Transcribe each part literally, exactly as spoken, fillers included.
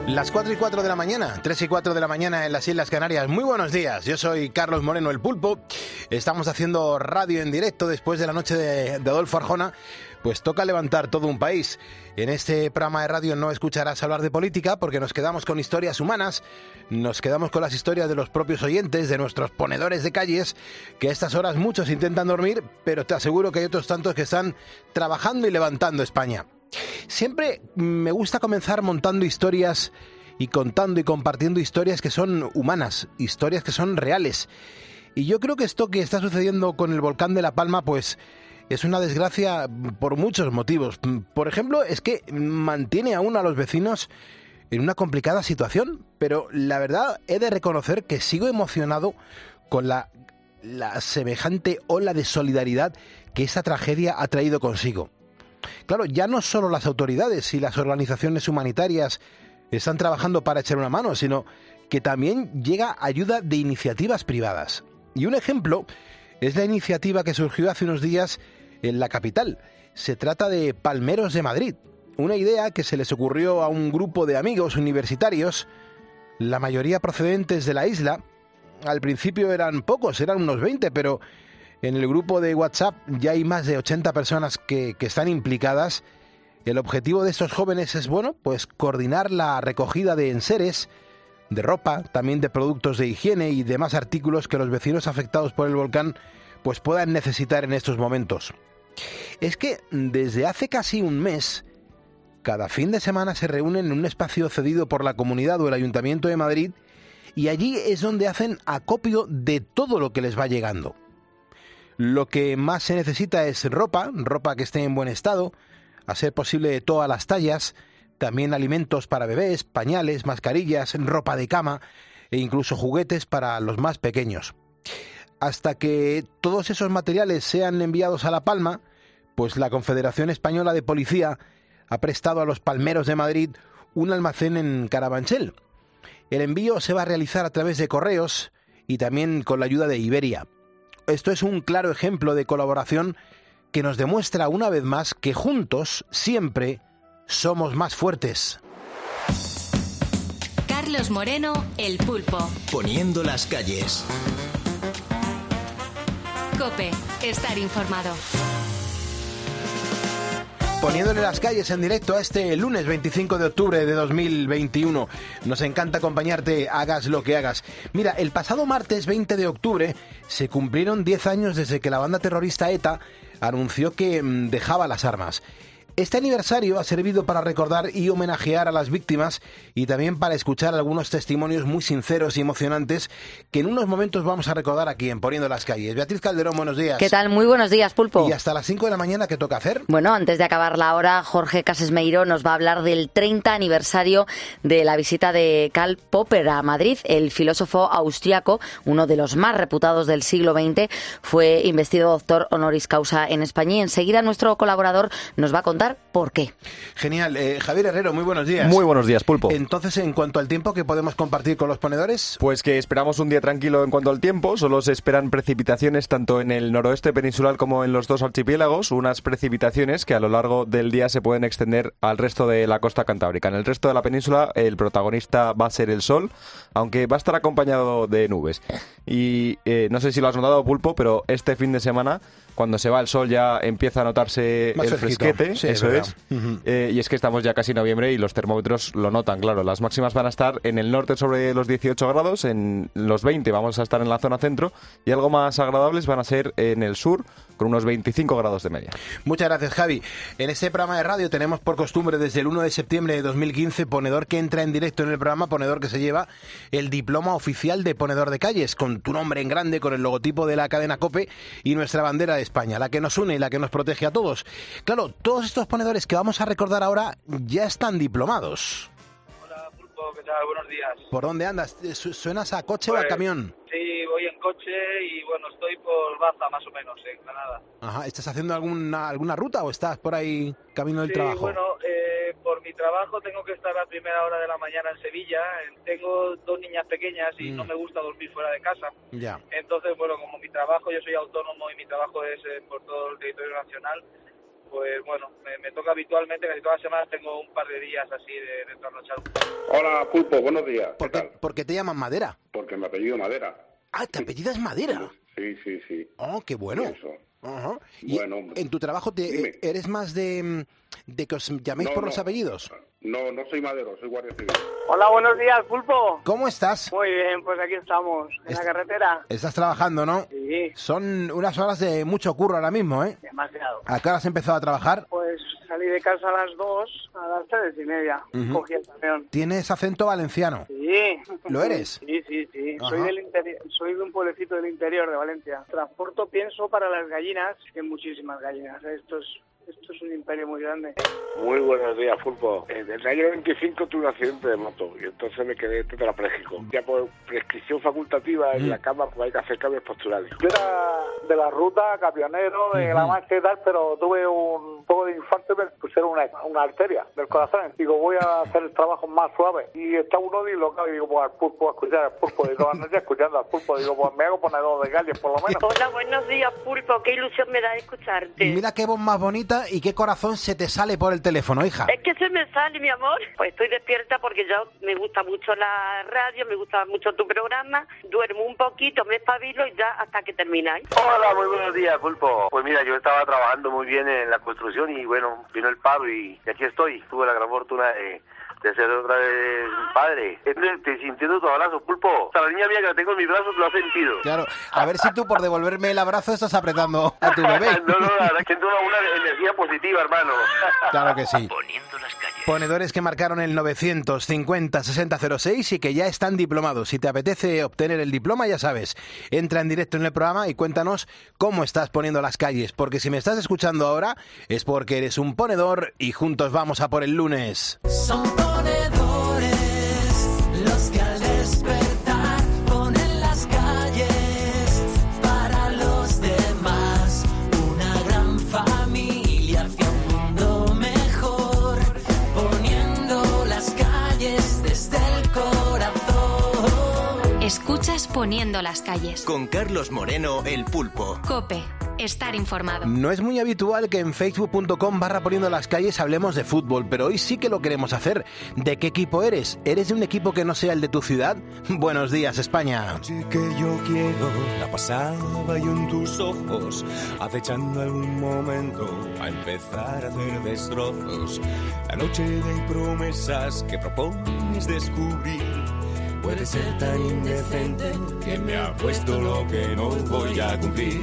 Las cuatro y cuatro de la mañana, tres y cuatro de la mañana en las Islas Canarias. Muy buenos días, yo soy Carlos Moreno, el Pulpo. Estamos haciendo radio en directo después de la noche de, de Adolfo Arjona. Pues toca levantar todo un país. En este programa de radio no escucharás hablar de política porque nos quedamos con historias humanas, nos quedamos con las historias de los propios oyentes, de nuestros ponedores de calles, que a estas horas muchos intentan dormir, pero te aseguro que hay otros tantos que están trabajando y levantando España. Siempre me gusta comenzar montando historias y contando y compartiendo historias que son humanas, historias que son reales. Y yo creo que esto que está sucediendo con el volcán de La Palma, pues es una desgracia por muchos motivos. Por ejemplo, es que mantiene aún a los vecinos en una complicada situación, pero la verdad he de reconocer que sigo emocionado con la, la semejante ola de solidaridad que esta tragedia ha traído consigo. Claro, ya no solo las autoridades y las organizaciones humanitarias están trabajando para echar una mano, sino que también llega ayuda de iniciativas privadas. Y un ejemplo es la iniciativa que surgió hace unos días en la capital. Se trata de Palmeros de Madrid, una idea que se les ocurrió a un grupo de amigos universitarios, la mayoría procedentes de la isla. Al principio eran pocos, eran unos veinte, pero en el grupo de WhatsApp ya hay más de ochenta personas que, que están implicadas. El objetivo de estos jóvenes es, bueno, pues coordinar la recogida de enseres, de ropa, también de productos de higiene y demás artículos que los vecinos afectados por el volcán pues puedan necesitar en estos momentos. Es que desde hace casi un mes, cada fin de semana se reúnen en un espacio cedido por la comunidad o el Ayuntamiento de Madrid y allí es donde hacen acopio de todo lo que les va llegando. Lo que más se necesita es ropa, ropa que esté en buen estado, a ser posible de todas las tallas, también alimentos para bebés, pañales, mascarillas, ropa de cama e incluso juguetes para los más pequeños. Hasta que todos esos materiales sean enviados a La Palma, pues la Confederación Española de Policía ha prestado a los Palmeros de Madrid un almacén en Carabanchel. El envío se va a realizar a través de correos y también con la ayuda de Iberia. Esto es un claro ejemplo de colaboración que nos demuestra una vez más que juntos siempre somos más fuertes. Carlos Moreno, el Pulpo. Poniendo las calles. COPE, estar informado. Poniéndole las calles en directo a este lunes veinticinco de octubre de dos mil veintiuno. Nos encanta acompañarte, hagas lo que hagas. Mira, el pasado martes veinte de octubre se cumplieron diez años desde que la banda terrorista ETA anunció que mmm, dejaba las armas. Este aniversario ha servido para recordar y homenajear a las víctimas y también para escuchar algunos testimonios muy sinceros y emocionantes que en unos momentos vamos a recordar aquí en Poniendo las Calles. Beatriz Calderón, buenos días. ¿Qué tal? Muy buenos días, Pulpo. Y hasta las cinco de la mañana, ¿qué toca hacer? Bueno, antes de acabar la hora, Jorge Casesmeiro nos va a hablar del treinta aniversario de la visita de Karl Popper a Madrid. El filósofo austriaco, uno de los más reputados del siglo veinte, fue investido doctor honoris causa en España y enseguida nuestro colaborador nos va a contar ¿por qué? Genial. Eh, Javier Herrero, muy buenos días. Muy buenos días, Pulpo. Entonces, en cuanto al tiempo que podemos compartir con los ponedores... Pues que esperamos un día tranquilo en cuanto al tiempo. Solo se esperan precipitaciones tanto en el noroeste peninsular como en los dos archipiélagos. Unas precipitaciones que a lo largo del día se pueden extender al resto de la costa cantábrica. En el resto de la península el protagonista va a ser el sol, aunque va a estar acompañado de nubes. Y eh, no sé si lo has notado, Pulpo, pero este fin de semana, cuando se va el sol, ya empieza a notarse más el fresquito. fresquete. Sí, eso es. es. Uh-huh. Eh, y es que estamos ya casi en noviembre y los termómetros lo notan, claro. Las máximas van a estar en el norte sobre los dieciocho grados, en los veinte vamos a estar en la zona centro y algo más agradables van a ser en el sur, con unos veinticinco grados de media. Muchas gracias, Javi. En este programa de radio tenemos por costumbre desde el uno de septiembre de dos mil quince ponedor que entra en directo en el programa, ponedor que se lleva el diploma oficial de ponedor de calles, con tu nombre en grande, con el logotipo de la cadena COPE y nuestra bandera de España, la que nos une y la que nos protege a todos. Claro, todos estos ponedores que vamos a recordar ahora ya están diplomados. Hola, Pulpo, ¿qué tal? Buenos días. ¿Por dónde andas? ¿Suenas a coche Pues, o a camión? Sí, voy en coche y bueno, estoy por Baza más o menos, en Granada. Ajá, ¿estás haciendo alguna alguna ruta o estás por ahí camino del sí, trabajo? bueno, eh, por mi trabajo tengo que estar a primera hora de la mañana en Sevilla. Tengo dos niñas pequeñas y mm. no me gusta dormir fuera de casa. Ya. Entonces, bueno, como mi trabajo, yo soy autónomo y mi trabajo es eh, por todo el territorio nacional, pues bueno, me, me toca habitualmente, casi todas las semanas tengo un par de días así de, de trasnochar. Hola, Pulpo, buenos días. ¿Por qué, ¿Por qué te llaman Madera? Porque me apellido Madera. Ah, ¿te apellidas Madera? Sí, sí, sí. Oh, qué bueno. Eso. Ajá. ¿Y bueno, hombre. en tu trabajo te, Dime. eres más de, de que os llaméis No, por no. los apellidos? No, no soy madero, soy guardia civil. Hola, buenos días, Pulpo. ¿Cómo estás? Muy bien, pues aquí estamos, en Est- la carretera. Estás trabajando, ¿no? Sí, Son unas horas de mucho curro ahora mismo, ¿eh? demasiado. ¿A qué hora has empezado a trabajar? Pues salí de casa a las dos, a las tres y media. Ujú. Cogí el camión. ¿Tienes acento valenciano? Sí. ¿Lo eres? Sí, sí, sí. Ajá. Soy del interior, soy de un pueblecito del interior de Valencia. Transporto pienso para las gallinas, que hay muchísimas gallinas. Esto es, esto es un imperio muy grande. Muy buenos días, Pulpo. En el año veinticinco tuve un accidente de moto y entonces me quedé tetrapléjico. Ya por prescripción facultativa en Mm. la cama pues hay que hacer cambios posturales. Yo era de la ruta, camionero, de La Mancha y tal, pero tuve un poco de infarto y me pusieron una, una arteria del corazón. Digo, voy a hacer el trabajo más suave. Y está uno dislocado y digo, pues al Pulpo, a escuchar al Pulpo. Y todas las noches escuchando al Pulpo. Digo, pues me hago ponedor de galles, por lo menos. Hola, buenos días, Pulpo. Qué ilusión me da escucharte. Y mira qué voz más bonita y qué corazón se te sale por el teléfono, hija. Es que se me sale, mi amor. Pues estoy despierta porque yo me gusta mucho la radio, me gusta mucho tu programa. Duermo un poquito, me espabilo y ya hasta que termináis. Hola, muy buenos días, Pulpo. Pues mira, yo estaba trabajando muy bien en la construcción y bueno, vino el paro y aquí estoy. Tuve la gran fortuna de, de ser otra vez padre. Estoy te sintiendo tu abrazo, Pulpo. O sea, la niña mía que la tengo en mis brazos lo ha sentido. Claro, a ver si tú por devolverme el abrazo estás apretando a tu bebé. No, no, la verdad es que siento una, una energía positiva, hermano. Claro que sí. Poniendo las calles. Ponedores que marcaron el novecientos cincuenta sesenta cero seis y que ya están diplomados. Si te apetece obtener el diploma, ya sabes, entra en directo en el programa y cuéntanos cómo estás poniendo las calles. Porque si me estás escuchando ahora, es porque eres un ponedor y juntos vamos a por el lunes. Son ponedores los que al despertar ponen las calles para los demás. Una gran familia hacia un mundo mejor, poniendo las calles desde el corazón. Escuchas Poniendo las calles. Con Carlos Moreno, el Pulpo. COPE. Estar informado. No es muy habitual que en facebook punto com barra poniendo las calles hablemos de fútbol, pero hoy sí que lo queremos hacer. ¿De qué equipo eres? ¿Eres de un equipo que no sea el de tu ciudad? Buenos días, España. Que yo quiero, la pasaba yo en tus ojos, acechando algún momento a empezar a hacer destrozos. La noche de promesas que propones descubrir puede ser tan indecente que me ha puesto lo que no voy a cumplir.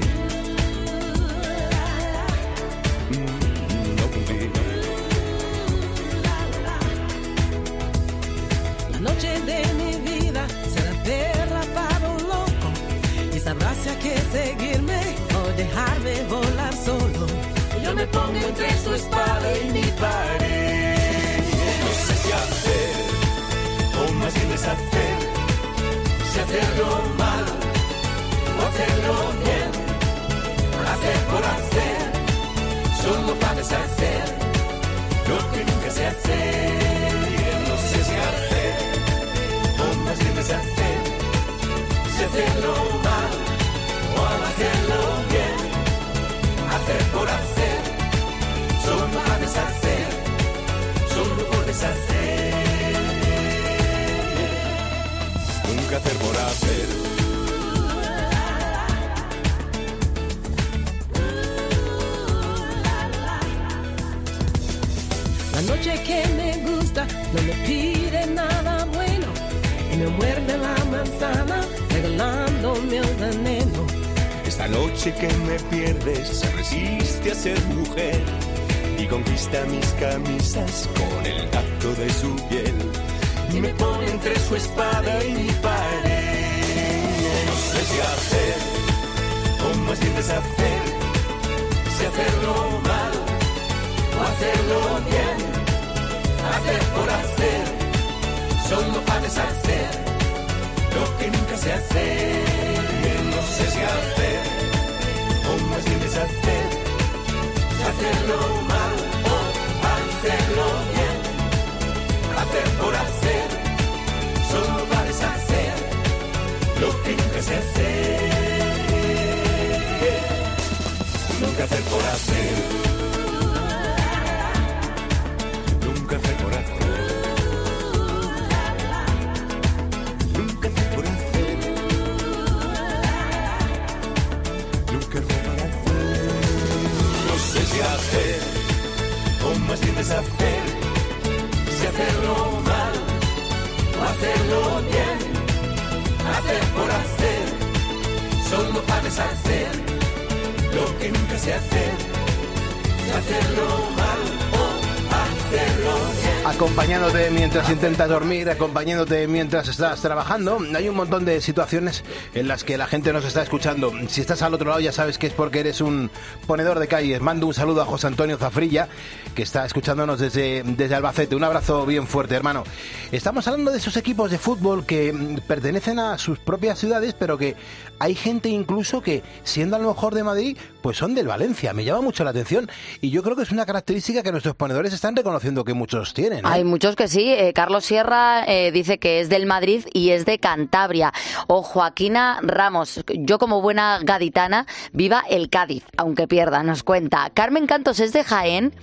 La noche de mi vida será derrapado loco y sabrás si hay que seguirme o dejarme volar solo. Yo me pongo entre su espada y mi pared. No sé qué hacer, o más bien deshacer, si hacerlo mal o hacerlo bien, hacer por hacer, solo para deshacer lo que nunca sé hacer. No sé si hacer, o más bien deshacer, si hacerlo mal o hacerlo bien, hacer por hacer, solo para deshacer, solo por deshacer. Nunca hacer por hacer. La noche que me gusta no me pide nada bueno y me muerde la manzana regalándome el veneno. Esta noche que me pierdes se resiste a ser mujer y conquista mis camisas con el tacto de su piel y me pone entre su espada y mi pared. No sé si hacer o más bien deshacer, si hacerlo mal o hacerlo bien, hacer por hacer, solo para deshacer lo que nunca sé hacer. No sé si hacer o más bien deshacer, si hacerlo mal o hacerlo bien, hacer por hacer, solo para deshacer lo que nunca sé hacer. Nunca hacer por hacer. hacer por hacer, solo sabes hacer lo que nunca sé hacer, hacerlo mal o hacerlo bien. Acompañándote mientras intentas dormir, acompañándote mientras estás trabajando. Hay un montón de situaciones en las que la gente nos está escuchando. Si estás al otro lado ya sabes que es porque eres un ponedor de calles. Mando un saludo a José Antonio Zafrilla, que está escuchándonos desde, desde Albacete. Un abrazo bien fuerte, hermano. Estamos hablando de esos equipos de fútbol que pertenecen a sus propias ciudades, pero que hay gente incluso que, siendo a lo mejor de Madrid, pues son del Valencia. Me llama mucho la atención y yo creo que es una característica que nuestros ponedores están reconociendo que muchos tienen. ¿eh? Hay muchos que sí. Eh, Carlos Sierra eh, dice que es del Madrid y es de Cantabria. O Joaquina Ramos, yo como buena gaditana, viva el Cádiz, aunque pierda, nos cuenta. Carmen Cantos es de Jaén,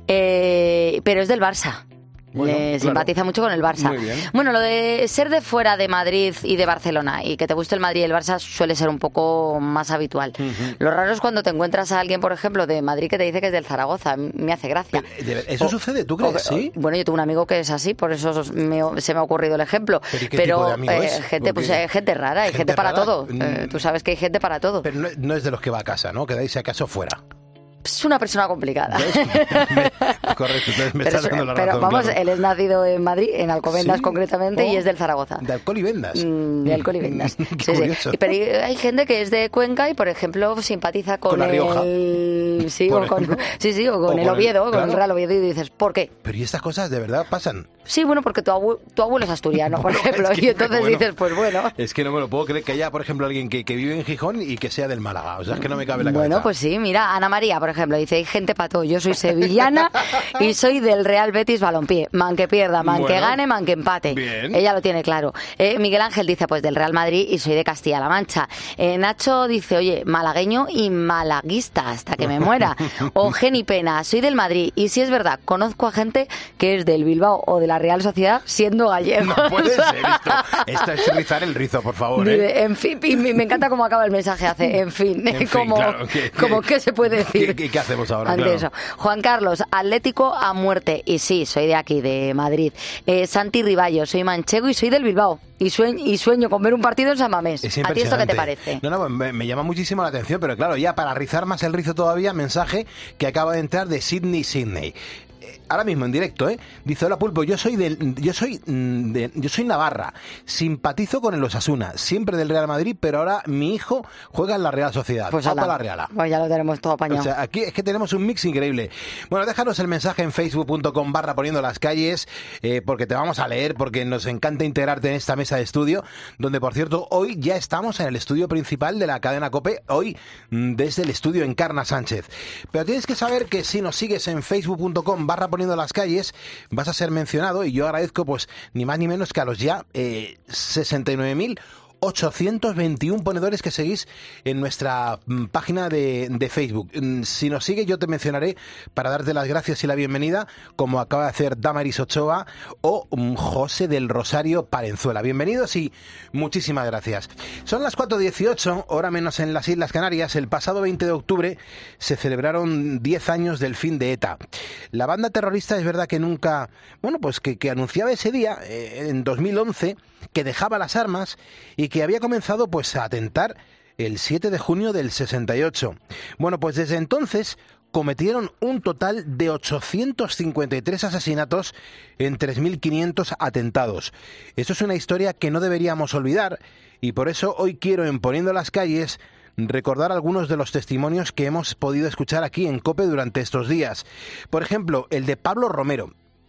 eh, pero es del Barça. Bueno, Le claro. simpatiza mucho con el Barça. Muy bien. Bueno, lo de ser de fuera de Madrid y de Barcelona y que te guste el Madrid y el Barça suele ser un poco más habitual. Uh-huh. Lo raro es cuando te encuentras a alguien, por ejemplo, de Madrid que te dice que es del Zaragoza. Me hace gracia. Pero, ¿eso o, sucede? ¿Tú crees? O, ¿Sí? Bueno, yo tengo un amigo que es así, por eso me, se me ha ocurrido el ejemplo. ¿Pero, qué Pero tipo de amigo eh, es? gente, pues, eh, gente rara, hay gente, gente para rara. todo. Eh, tú sabes que hay gente para todo. Pero no, no es de los que va a casa, ¿no? Quedáis si acaso fuera. Es una persona complicada. me, correcto, entonces me pero, estás dando la razón. Pero vamos, claro. Él es nacido en Madrid, en Alcobendas ¿Sí? concretamente, oh, y es del Zaragoza. ¿De Alcolivendas? Mm, de Alcolivendas. sí, sí. Y, pero hay gente que es de Cuenca y, por ejemplo, simpatiza con, con la Rioja. El... Sí, o con, sí, sí, o con o el Oviedo, el, claro. con el Real Oviedo, y dices, ¿por qué? Pero ¿y estas cosas de verdad pasan? Sí, bueno, porque tu abuelo, tu abuelo es asturiano, por ejemplo, es que, y entonces bueno, dices, pues bueno. Es que no me lo puedo creer que haya, por ejemplo, alguien que, que vive en Gijón y que sea del Málaga. O sea, es que no me cabe la cabeza. Bueno, pues sí, mira, Ana María, por ejemplo, dice, hay gente para todo. Yo soy sevillana y soy del Real Betis Balompié. Man que pierda, man bueno, que gane, man que empate. Bien. Ella lo tiene claro. Eh, Miguel Ángel dice, pues del Real Madrid y soy de Castilla-La Mancha. Eh, Nacho dice, oye, malagueño y malaguista hasta que me muera. O Geni Pena, soy del Madrid y si es verdad, conozco a gente que es del Bilbao o de la Real Sociedad siendo gallego. No puede ser esto. Esto es rizar el rizo, por favor. ¿eh? Dice, en fin, y me encanta cómo acaba el mensaje. Hace, en fin, en fin como, claro, que, como que, ¿qué se puede decir? ¿Qué, qué hacemos ahora? Ante Claro. eso. Juan Carlos, Atlético a muerte. Y sí, soy de aquí, de Madrid. Eh, Santi Riballo, soy manchego y soy del Bilbao. Y sueño, y sueño con ver un partido en San Mamés. Es ¿A ti esto qué te parece? No, no, me, me llama muchísimo la atención, pero claro, ya para rizar más el rizo todavía, mensaje que acaba de entrar de Sydney, Sydney. Ahora mismo en directo, ¿eh? Dice, hola Pulpo, yo soy del, yo soy de, yo soy Navarra, simpatizo con el Osasuna, siempre del Real Madrid, pero ahora mi hijo juega en la Real Sociedad. Pues a la Real. Pues ya lo tenemos todo apañado. O sea, aquí es que tenemos un mix increíble. Bueno, déjanos el mensaje en facebook punto com barra poniendo las calles, eh, porque te vamos a leer, porque nos encanta integrarte en esta mesa de estudio, donde por cierto, hoy ya estamos en el estudio principal de la cadena COPE, hoy desde el estudio Encarna Sánchez. Pero tienes que saber que si nos sigues en facebook punto com barra poniendo las calles, vas a ser mencionado y yo agradezco pues ni más ni menos que a los ya eh, sesenta y nueve mil ochocientos veintiún ponedores que seguís en nuestra mm, página de, de Facebook. Mm, si nos sigues yo te mencionaré para darte las gracias y la bienvenida, como acaba de hacer Damaris Ochoa o mm, José del Rosario Palenzuela. Bienvenidos y muchísimas gracias. Son las cuatro dieciocho, hora menos en las Islas Canarias. El pasado veinte de octubre se celebraron diez años del fin de ETA. La banda terrorista es verdad que nunca, bueno, pues que, que anunciaba ese día, eh, en dos mil once, que dejaba las armas y que había comenzado pues a atentar el siete de junio del sesenta y ocho. Bueno, pues desde entonces cometieron un total de ochocientos cincuenta y tres asesinatos en tres mil quinientos atentados. Esto es una historia que no deberíamos olvidar y por eso hoy quiero, en Poniendo las Calles, recordar algunos de los testimonios que hemos podido escuchar aquí en COPE durante estos días. Por ejemplo, el de Pablo Romero.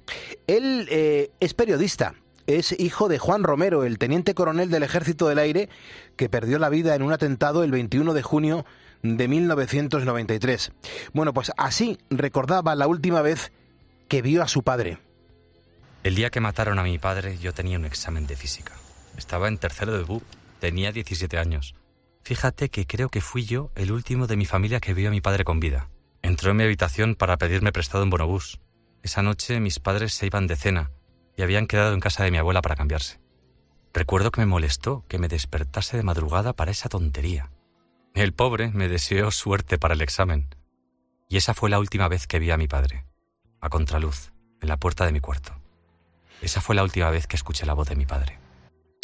Él eh, es periodista. Es hijo de Juan Romero, el teniente coronel del Ejército del Aire, que perdió la vida en un atentado el veintiuno de junio de mil novecientos noventa y tres. Bueno, pues así recordaba la última vez que vio a su padre. El día que mataron a mi padre, yo tenía un examen de física. Estaba en tercero de B U P, tenía diecisiete años. Fíjate que creo que fui yo el último de mi familia que vio a mi padre con vida. Entró en mi habitación para pedirme prestado un bonobús. Esa noche mis padres se iban de cena y habían quedado en casa de mi abuela para cambiarse. Recuerdo que me molestó que me despertase de madrugada para esa tontería. El pobre me deseó suerte para el examen. Y esa fue la última vez que vi a mi padre, a contraluz, en la puerta de mi cuarto. Esa fue la última vez que escuché la voz de mi padre.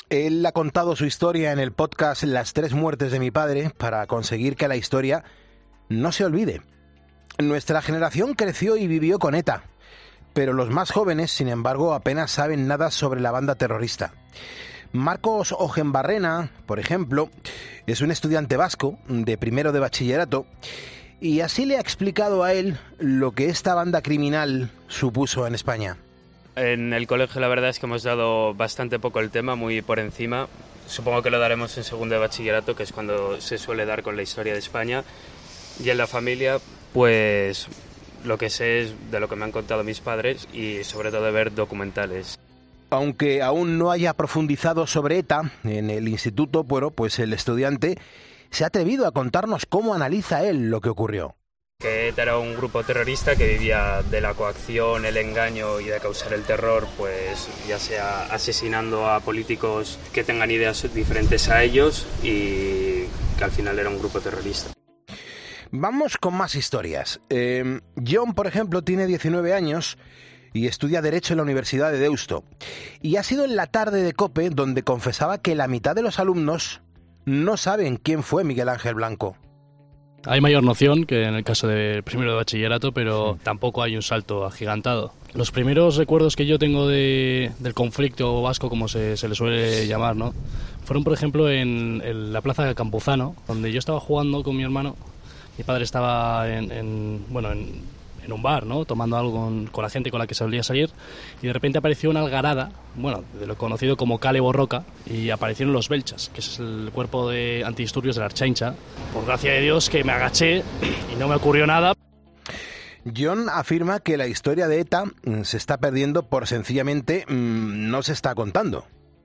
Él ha contado su historia en el podcast Las tres muertes de mi padre para conseguir que la historia no se olvide. Nuestra generación creció y vivió con ETA, pero los más jóvenes, sin embargo, apenas saben nada sobre la banda terrorista. Marcos Ojenbarrena, por ejemplo, es un estudiante vasco de primero de bachillerato y así le ha explicado a él lo que esta banda criminal supuso en España. En el colegio la verdad es que hemos dado bastante poco el tema, muy por encima. Supongo que lo daremos en segundo de bachillerato, que es cuando se suele dar con la historia de España. Y en la familia, pues lo que sé es de lo que me han contado mis padres y sobre todo de ver documentales. Aunque aún no haya profundizado sobre ETA en el instituto, bueno, pues el estudiante se ha atrevido a contarnos cómo analiza él lo que ocurrió. Que ETA era un grupo terrorista que vivía de la coacción, el engaño y de causar el terror, pues ya sea asesinando a políticos que tengan ideas diferentes a ellos y que al final era un grupo terrorista. Vamos con más historias. Eh, John, por ejemplo, tiene diecinueve años y estudia Derecho en la Universidad de Deusto. Y ha sido en la tarde de COPE donde confesaba que la mitad de los alumnos no saben quién fue Miguel Ángel Blanco. Hay mayor noción que en el caso de primero de bachillerato, pero sí, tampoco hay un salto agigantado. Los primeros recuerdos que yo tengo de, del conflicto vasco, como se, se le suele llamar, ¿no?, fueron, por ejemplo, en, en la plaza de Campuzano, donde yo estaba jugando con mi hermano. Mi padre estaba en, en bueno, en, en un bar, ¿no?, tomando algo con, con la gente con la que solía salir, y de repente apareció una algarada, bueno, de lo conocido como Kale Borroka, y aparecieron los Belchas, que es el cuerpo de antidisturbios de la Ertzaintza. Por gracia de Dios que me agaché y no me ocurrió nada. John afirma que la historia de ETA se está perdiendo por sencillamente mmm, no se está contando.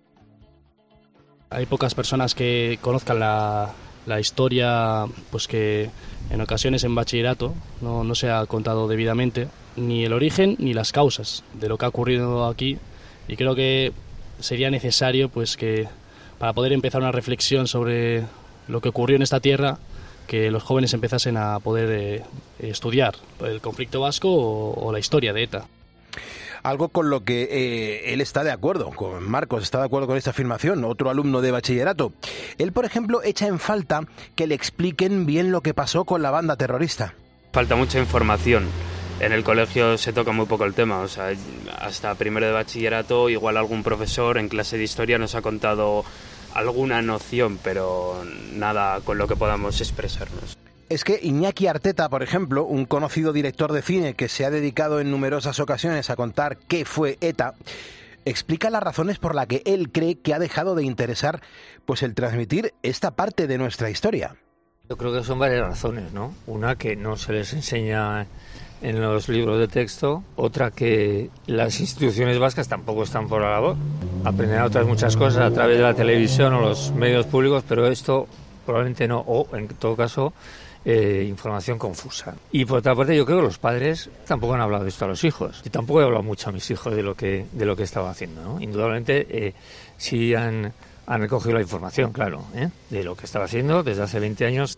Hay pocas personas que conozcan la, la historia, pues que en ocasiones en bachillerato no, no se ha contado debidamente ni el origen ni las causas de lo que ha ocurrido aquí, y creo que sería necesario, pues, que para poder empezar una reflexión sobre lo que ocurrió en esta tierra, que los jóvenes empezasen a poder eh, estudiar el conflicto vasco o, o la historia de ETA. Algo con lo que eh, él está de acuerdo, con Marcos está de acuerdo con esta afirmación, otro alumno de bachillerato. Él, por ejemplo, echa en falta que le expliquen bien lo que pasó con la banda terrorista. Falta mucha información. En el colegio se toca muy poco el tema, o sea, hasta primero de bachillerato igual algún profesor en clase de historia nos ha contado alguna noción, pero nada con lo que podamos expresarnos. Es que Iñaki Arteta, por ejemplo, un conocido director de cine que se ha dedicado en numerosas ocasiones a contar qué fue ETA, explica las razones por las que él cree que ha dejado de interesar, pues, el transmitir esta parte de nuestra historia. Yo creo que son varias razones, ¿no? Una, que no se les enseña en los libros de texto. Otra, que las instituciones vascas tampoco están por la labor. Aprenderán otras muchas cosas a través de la televisión o los medios públicos, pero esto probablemente no, o en todo caso eh, información confusa. Y por otra parte, yo creo que los padres tampoco han hablado de esto a los hijos. Y tampoco he hablado mucho a mis hijos de lo que de lo que estaba haciendo, ¿no? Indudablemente eh, sí han, han recogido la información, claro, ¿eh? de lo que estaba haciendo desde hace veinte años.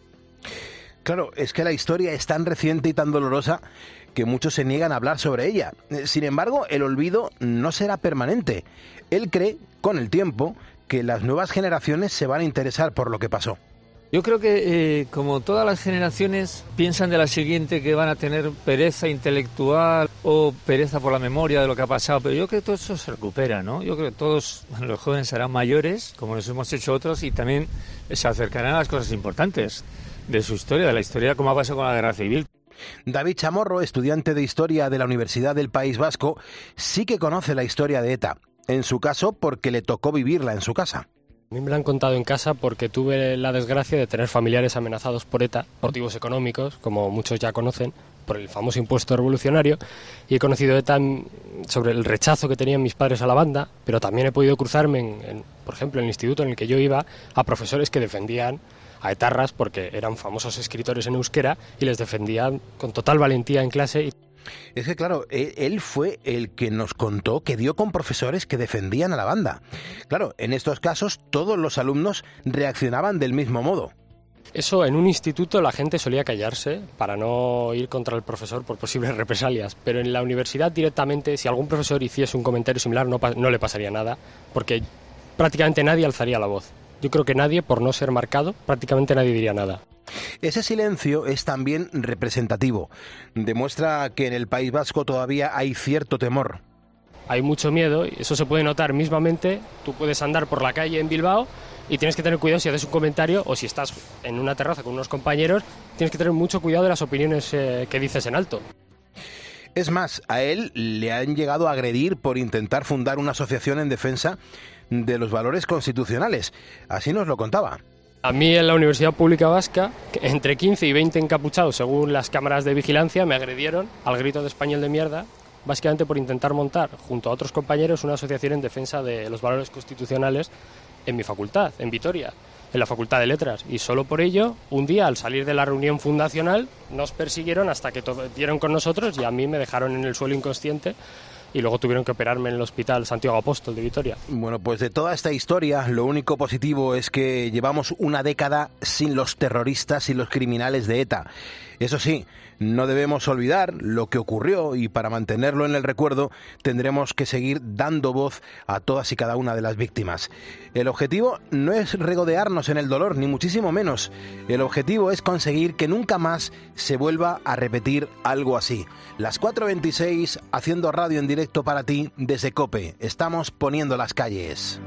Claro, es que la historia es tan reciente y tan dolorosa que muchos se niegan a hablar sobre ella. Sin embargo, el olvido no será permanente. Él cree, con el tiempo, que las nuevas generaciones se van a interesar por lo que pasó. Yo creo que, eh, como todas las generaciones, piensan de la siguiente que van a tener pereza intelectual o pereza por la memoria de lo que ha pasado, pero yo creo que todo eso se recupera, ¿no? Yo creo que todos, bueno, los jóvenes serán mayores, como los hemos hecho otros, y también se acercarán a las cosas importantes de su historia, de la historia como ha pasado con la Guerra Civil. David Chamorro, estudiante de Historia de la Universidad del País Vasco, sí que conoce la historia de ETA. En su caso, porque le tocó vivirla en su casa. A mí me lo han contado en casa porque tuve la desgracia de tener familiares amenazados por ETA, por motivos económicos, como muchos ya conocen, por el famoso impuesto revolucionario, y he conocido ETA sobre el rechazo que tenían mis padres a la banda, pero también he podido cruzarme, en, en, por ejemplo, en el instituto en el que yo iba, a profesores que defendían a etarras porque eran famosos escritores en euskera y les defendían con total valentía en clase. Es que claro, él fue el que nos contó que dio con profesores que defendían a la banda. Claro, en estos casos todos los alumnos reaccionaban del mismo modo. Eso, en un instituto la gente solía callarse para no ir contra el profesor por posibles represalias, pero en la universidad directamente, si algún profesor hiciese un comentario similar, no, no le pasaría nada, porque prácticamente nadie alzaría la voz. Yo creo que nadie, por no ser marcado, prácticamente nadie diría nada. Ese silencio es también representativo. Demuestra que en el País Vasco todavía hay cierto temor. Hay mucho miedo, y eso se puede notar mismamente. Tú puedes andar por la calle en Bilbao y tienes que tener cuidado si haces un comentario o si estás en una terraza con unos compañeros, tienes que tener mucho cuidado de las opiniones eh, que dices en alto. Es más, a él le han llegado a agredir por intentar fundar una asociación en defensa de los valores constitucionales. Así nos lo contaba. A mí en la Universidad Pública Vasca, entre quince y veinte encapuchados, según las cámaras de vigilancia, me agredieron al grito de español de mierda, básicamente por intentar montar, junto a otros compañeros, una asociación en defensa de los valores constitucionales en mi facultad, en Vitoria, en la Facultad de Letras. Y solo por ello, un día, al salir de la reunión fundacional, nos persiguieron hasta que dieron con nosotros y a mí me dejaron en el suelo inconsciente y luego tuvieron que operarme en el Hospital Santiago Apóstol de Vitoria. Bueno, pues de toda esta historia, lo único positivo es que llevamos una década sin los terroristas y los criminales de ETA. Eso sí, no debemos olvidar lo que ocurrió y para mantenerlo en el recuerdo tendremos que seguir dando voz a todas y cada una de las víctimas. El objetivo no es regodearnos en el dolor, ni muchísimo menos. El objetivo es conseguir que nunca más se vuelva a repetir algo así. Las cuatro veintiséis, haciendo radio en directo para ti desde COPE. Estamos poniendo las calles.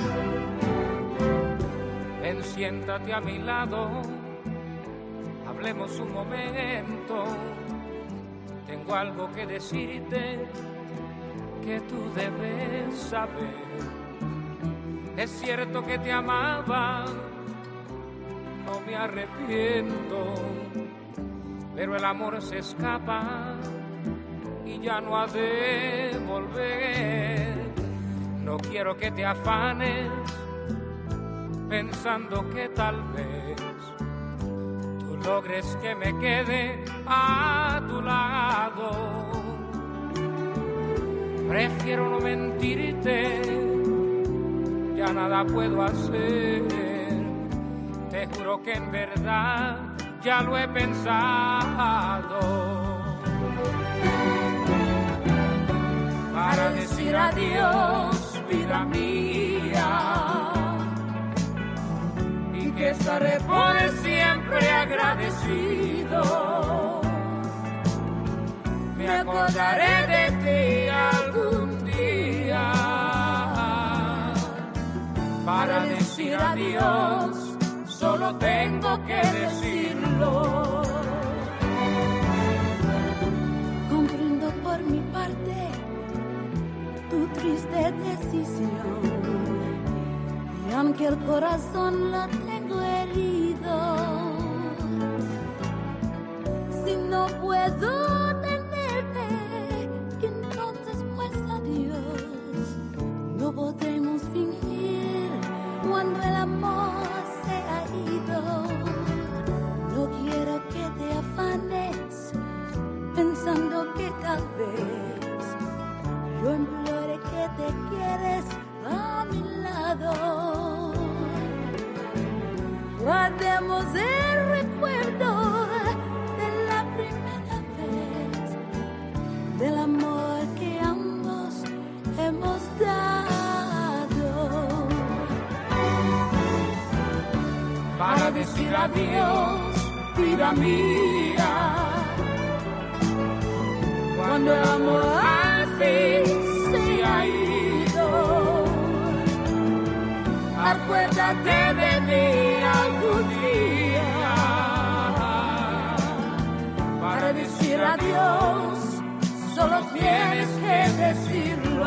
Ven, siéntate a mi lado. Hablemos un momento, tengo algo que decirte que tú debes saber. Es cierto que te amaba, no me arrepiento, pero el amor se escapa y ya no ha de volver. No quiero que te afanes pensando que tal vez logres que me quede a tu lado. Prefiero no mentirte, ya nada puedo hacer. Te juro que en verdad ya lo he pensado. Para decir adiós, vida mía, que estaré por siempre agradecido. Me acordaré de ti algún día. Para decir adiós, solo tengo que decirlo. Comprendo por mi parte tu triste decisión. Y aunque el corazón lo tengo herido, si no puedo tenerte, entonces pues adiós. No podremos fingir cuando el amor se ha ido. No quiero que te afanes pensando que tal vez yo implore que te quedes a mi lado. Guardemos el recuerdo de la primera vez, del amor que ambos hemos dado. Para decir adiós, vida mía, cuando el amor al fin se ha ido, acuérdate de mí algún día. Para decir adiós, solo tienes que decirlo.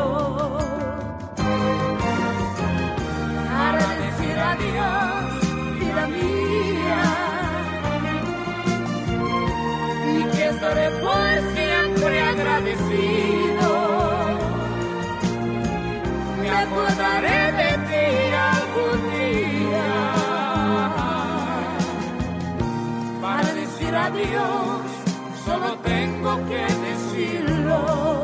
Para decir adiós, vida mía, y que estaré por siempre agradecido. Me acordaré de ti algún día. Para decir adiós, solo tengo que decirlo.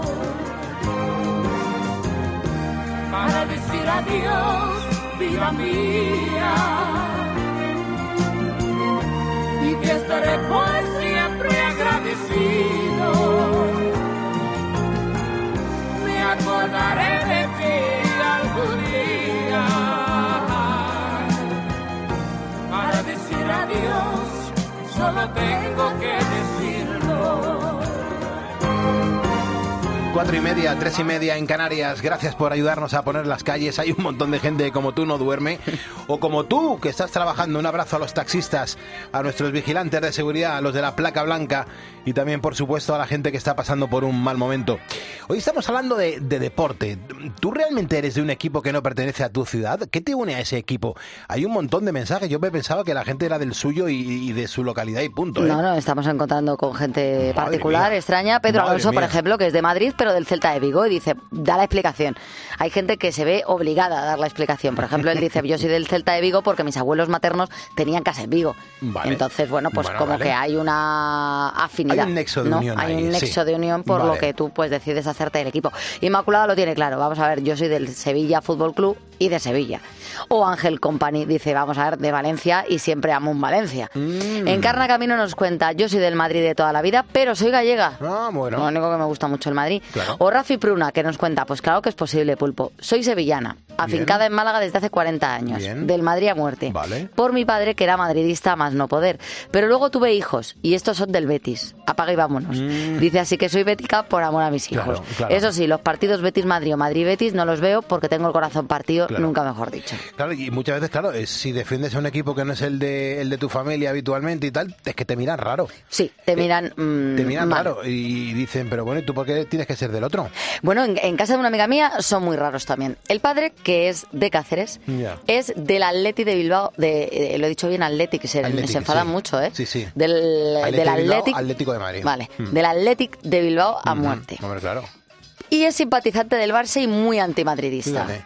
Para decir adiós, vida mía, y que estaré por siempre agradecido. Me acordaré de ti algún día. Cuatro y media, tres y media en Canarias. Gracias por ayudarnos a poner las calles. Hay un montón de gente como tú no duerme. O como tú, que estás trabajando. Un abrazo a los taxistas, a nuestros vigilantes de seguridad, a los de la placa blanca y también, por supuesto, a la gente que está pasando por un mal momento. Hoy estamos hablando de, de deporte. ¿Tú realmente eres de un equipo que no pertenece a tu ciudad? ¿Qué te une a ese equipo? Hay un montón de mensajes. Yo me pensaba que la gente era del suyo y, y de su localidad y punto, ¿eh? No, no, estamos encontrando con gente Madre particular, mía. extraña. Pedro Madre Alonso, por mía. ejemplo, que es de Madrid, pero del Celta de Vigo, y dice, da la explicación. Hay gente que se ve obligada a dar la explicación. Por ejemplo, él dice, yo soy del Celta de Vigo porque mis abuelos maternos tenían casa en Vigo. Vale. Entonces, bueno, pues Bueno, como vale. que hay una afinidad. Hay un nexo de ¿no? unión Hay ahí, un nexo sí. de unión por Vale. lo que tú pues decides hacerte del equipo. Inmaculada lo tiene claro. Vamos a ver, yo soy del Sevilla Fútbol Club y de Sevilla. O Ángel Company dice, vamos a ver, de Valencia y siempre amo un Valencia. Mm. Encarna Camino nos cuenta, yo soy del Madrid de toda la vida, pero soy gallega. Ah, bueno. Lo único que me gusta mucho el Madrid. Claro. O Rafi Pruna, que nos cuenta, pues claro que es posible, Pulpo. Soy sevillana, afincada en Málaga desde hace cuarenta años. Bien. Del Madrid a muerte. Vale. Por mi padre, que era madridista más no poder. Pero luego tuve hijos, y estos son del Betis. Apaga y vámonos. Dice, así que soy bética por amor a mis hijos. Mm. Claro, claro. Eso sí, los partidos Betis-Madrid o Madrid-Betis no los veo porque tengo el corazón partido, Claro. nunca mejor dicho. Claro, y muchas veces, claro, es, si defiendes a un equipo que no es el de, el de tu familia habitualmente y tal, es que te miran raro. Sí, te miran mm, Te miran mal. raro y dicen, pero bueno, ¿y tú por qué tienes que ser del otro? Bueno, en, en casa de una amiga mía son muy raros también. El padre, que es de Cáceres, Ya. es del Atleti de Bilbao, de, eh, lo he dicho bien, Athletic, que se, Athletic, se enfadan sí. mucho, ¿eh? Sí, sí. Del, Athletic del de Bilbao, Athletic, Atlético de Madrid. vale, Mm. del Athletic de Bilbao a Ujú. muerte. Hombre, claro. Y es simpatizante del Barça y muy antimadridista. Fíjate.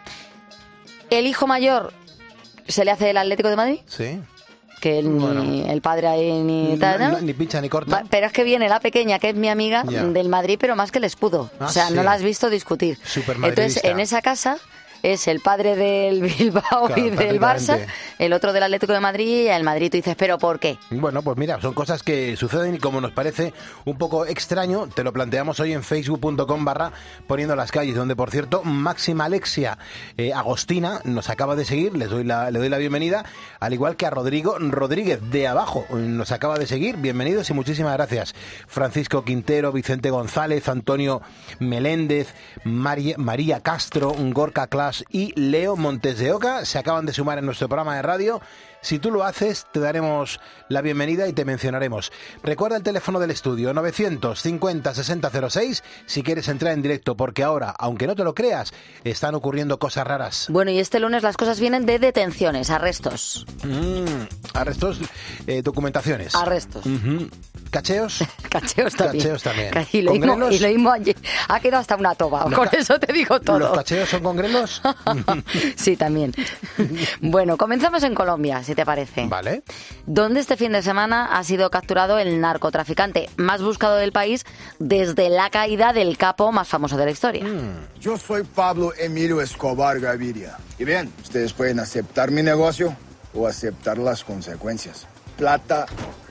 El hijo mayor se le hace el Atlético de Madrid, Sí. que ni Bueno. el padre ahí ni tal, ¿no? No, ni pincha ni corta. Va, pero es que viene la pequeña, que es mi amiga, Ya. del Madrid, pero más que el escudo. Ah, o sea, sí. no la has visto discutir. Supermadridista. Entonces, en esa casa es el padre del Bilbao Claro, y del Barça, prácticamente. el otro del Atlético de Madrid y el Madrid. Tú dices, ¿pero por qué? Bueno, pues mira, son cosas que suceden y como nos parece un poco extraño, te lo planteamos hoy en facebook punto com barra poniendo las calles, donde por cierto Máxima Alexia eh, Agostina nos acaba de seguir, les doy la, le doy la bienvenida, al igual que a Rodrigo Rodríguez de abajo, nos acaba de seguir, bienvenidos y muchísimas gracias. Francisco Quintero, Vicente González, Antonio Meléndez, María, María Castro, Gorka Clash y Leo Montes de Oca se acaban de sumar en nuestro programa de radio. Si tú lo haces, te daremos la bienvenida y te mencionaremos. Recuerda el teléfono del estudio, novecientos cincuenta sesenta cero seis, si quieres entrar en directo, porque ahora, aunque no te lo creas, están ocurriendo cosas raras. Bueno, y este lunes las cosas vienen de detenciones, arrestos. Mm, arrestos, eh, documentaciones. Arrestos. Ujú. ¿Cacheos? Cacheos también. Cacheos también. Y lo, ¿Con mismo, grelos? y lo mismo allí. Ha quedado hasta una toba. Los Con ca- eso te digo todo. ¿Los cacheos son con grelos? Sí, también. Bueno, comenzamos en Colombia, si te parece. Vale. Donde este fin de semana ha sido capturado el narcotraficante más buscado del país desde la caída del capo más famoso de la historia. Yo soy Pablo Emilio Escobar Gaviria. Y bien, ustedes pueden aceptar mi negocio o aceptar las consecuencias. Plata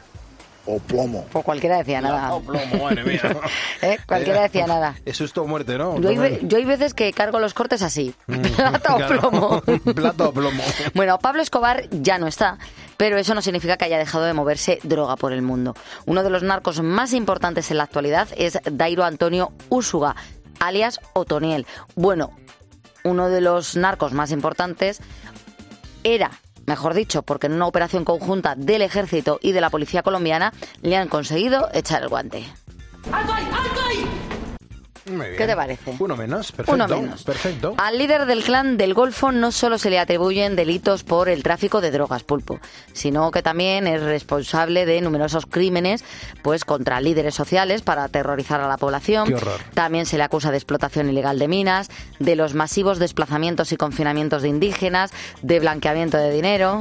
o plomo. Pues cualquiera decía nada. Oh, plomo, madre mía. ¿Eh? Cualquiera decía nada. Es susto o muerte, ¿no? Yo hay, ve- yo hay veces que cargo los cortes así. Plata o Claro. plomo. Plata o plomo. Bueno, Pablo Escobar ya no está, pero eso no significa que haya dejado de moverse droga por el mundo. Uno de los narcos más importantes en la actualidad es Dairo Antonio Úsuga, alias Otoniel. Bueno, uno de los narcos más importantes era, mejor dicho, porque en una operación conjunta del ejército y de la policía colombiana le han conseguido echar el guante. Muy bien. ¿Qué te parece? Uno menos, perfecto. Uno menos. Perfecto. Al líder del clan del Golfo no solo se le atribuyen delitos por el tráfico de drogas, Pulpo, sino que también es responsable de numerosos crímenes pues contra líderes sociales para aterrorizar a la población. Qué horror. También se le acusa de explotación ilegal de minas, de los masivos desplazamientos y confinamientos de indígenas, de blanqueamiento de dinero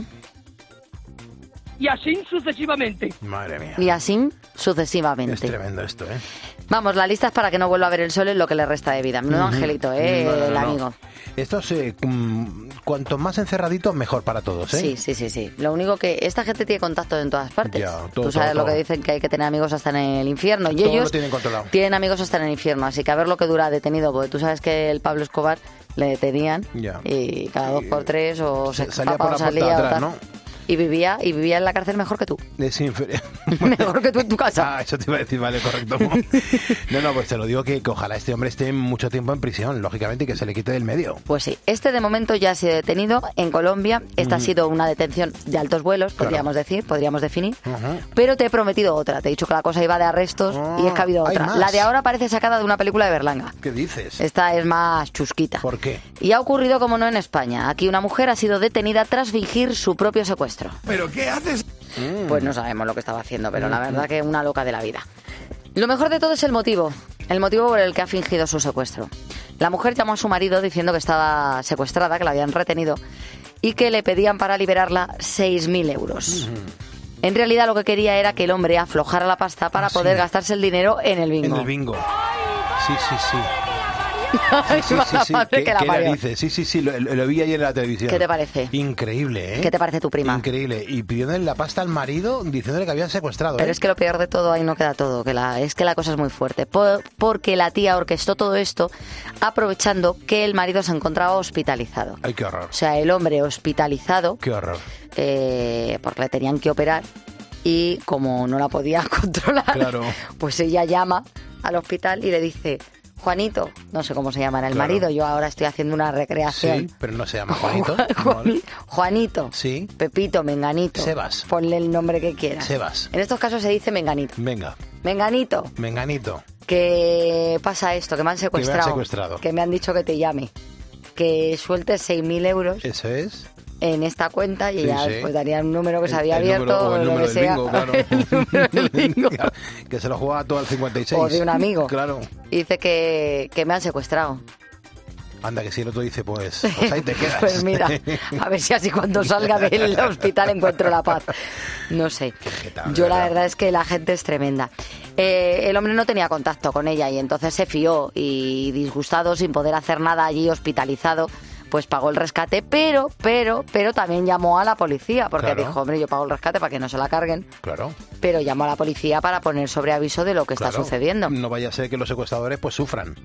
Y así sucesivamente. Madre mía. y así Es sucesivamente. tremendo esto, ¿eh? Vamos, la lista es para que no vuelva a ver el sol en lo que le resta de vida. Menudo Ujú. angelito, ¿eh? No, no, el no. amigo. Estos, eh, mm, cuanto más encerraditos, mejor para todos, ¿eh? Sí, sí, sí, sí. Lo único que esta gente tiene contactos en todas partes. Ya, todo, Tú sabes todo, lo que todo. dicen, que hay que tener amigos hasta en el infierno. Y Todo ellos lo tienen controlado. tienen amigos hasta en el infierno. Así que a ver lo que dura detenido. Porque tú sabes que el Pablo Escobar le detenían Ya. y cada dos por tres o se Salía por escapaba la o salía puerta de o atrás, tal. ¿no? Y vivía, y vivía en la cárcel mejor que tú. Es inferior. Mejor que tú en tu casa. Ah, eso te iba a decir, vale, correcto. No, no, pues te lo digo que, que ojalá este hombre esté mucho tiempo en prisión, lógicamente, y que se le quite del medio. Pues sí, este de momento ya ha sido detenido en Colombia. Esta Mm. ha sido una detención de altos vuelos, podríamos Claro. decir, podríamos definir. Ajá. Pero te he prometido otra. Te he dicho que la cosa iba de arrestos y es que ha habido ¿hay otra. más? La de ahora parece sacada de una película de Berlanga. ¿Qué dices? Esta es más chusquita. ¿Por qué? Y ha ocurrido, como no, en España. Aquí una mujer ha sido detenida tras fingir su propio secuestro. ¿Pero qué haces? Pues no sabemos lo que estaba haciendo, pero la verdad que una loca de la vida. Lo mejor de todo es el motivo, el motivo por el que ha fingido su secuestro. La mujer llamó a su marido diciendo que estaba secuestrada, que la habían retenido y que le pedían para liberarla seis mil euros. En realidad lo que quería era que el hombre aflojara la pasta para Ah, sí. poder gastarse el dinero en el bingo. En el bingo. Sí, sí, sí. Ay, Sí, sí, va sí, la sí. madre ¿Qué, que la qué parió. narices? Sí, sí, sí, lo, lo vi ayer en la televisión. ¿Qué te parece? Increíble, ¿eh? ¿Qué te parece tu prima? Increíble. Y pidiéndole la pasta al marido, diciéndole que habían secuestrado, Pero ¿eh? es que lo peor de todo, ahí no queda todo, que la, es que la cosa es muy fuerte. Por- porque la tía orquestó todo esto aprovechando que el marido se encontraba hospitalizado. Ay, qué horror. O sea, el hombre hospitalizado, Qué horror. eh, porque le tenían que operar y como no la podía controlar, Claro. pues ella llama al hospital y le dice... Juanito, no sé cómo se llamará el Claro. marido, yo ahora estoy haciendo una recreación. Sí, pero no se llama Juanito. Juani- Juanito, Sí. Pepito, Menganito. Sebas. Ponle el nombre que quieras. Sebas. En estos casos se dice Menganito. Venga, Menganito, menganito. que pasa esto, que me han secuestrado. secuestrado. Que me han dicho que te llame. Que sueltes seis mil euros Eso es. en esta cuenta y Sí, ya sí. después darían un número que se El- había el abierto número- o el o lo número que del sea. bingo, claro. El número del bingo. Que se lo juega todo al cincuenta y seis. O de un amigo. Claro. Y dice que, que me han secuestrado. Anda, que si el otro dice, pues, pues ahí te quedas. Pues mira, a ver si así cuando salga del hospital encuentro la paz. No sé. jeta, Yo la verdad. verdad es que la gente es tremenda. Eh, el hombre no tenía contacto con ella y entonces se fió y disgustado, sin poder hacer nada allí, hospitalizado, pues pagó el rescate, pero, pero, pero también llamó a la policía, porque Claro. dijo, hombre, yo pago el rescate para que no se la carguen, Claro. pero llamó a la policía para poner sobre aviso de lo que está Claro. sucediendo. No vaya a ser que los secuestradores pues sufran.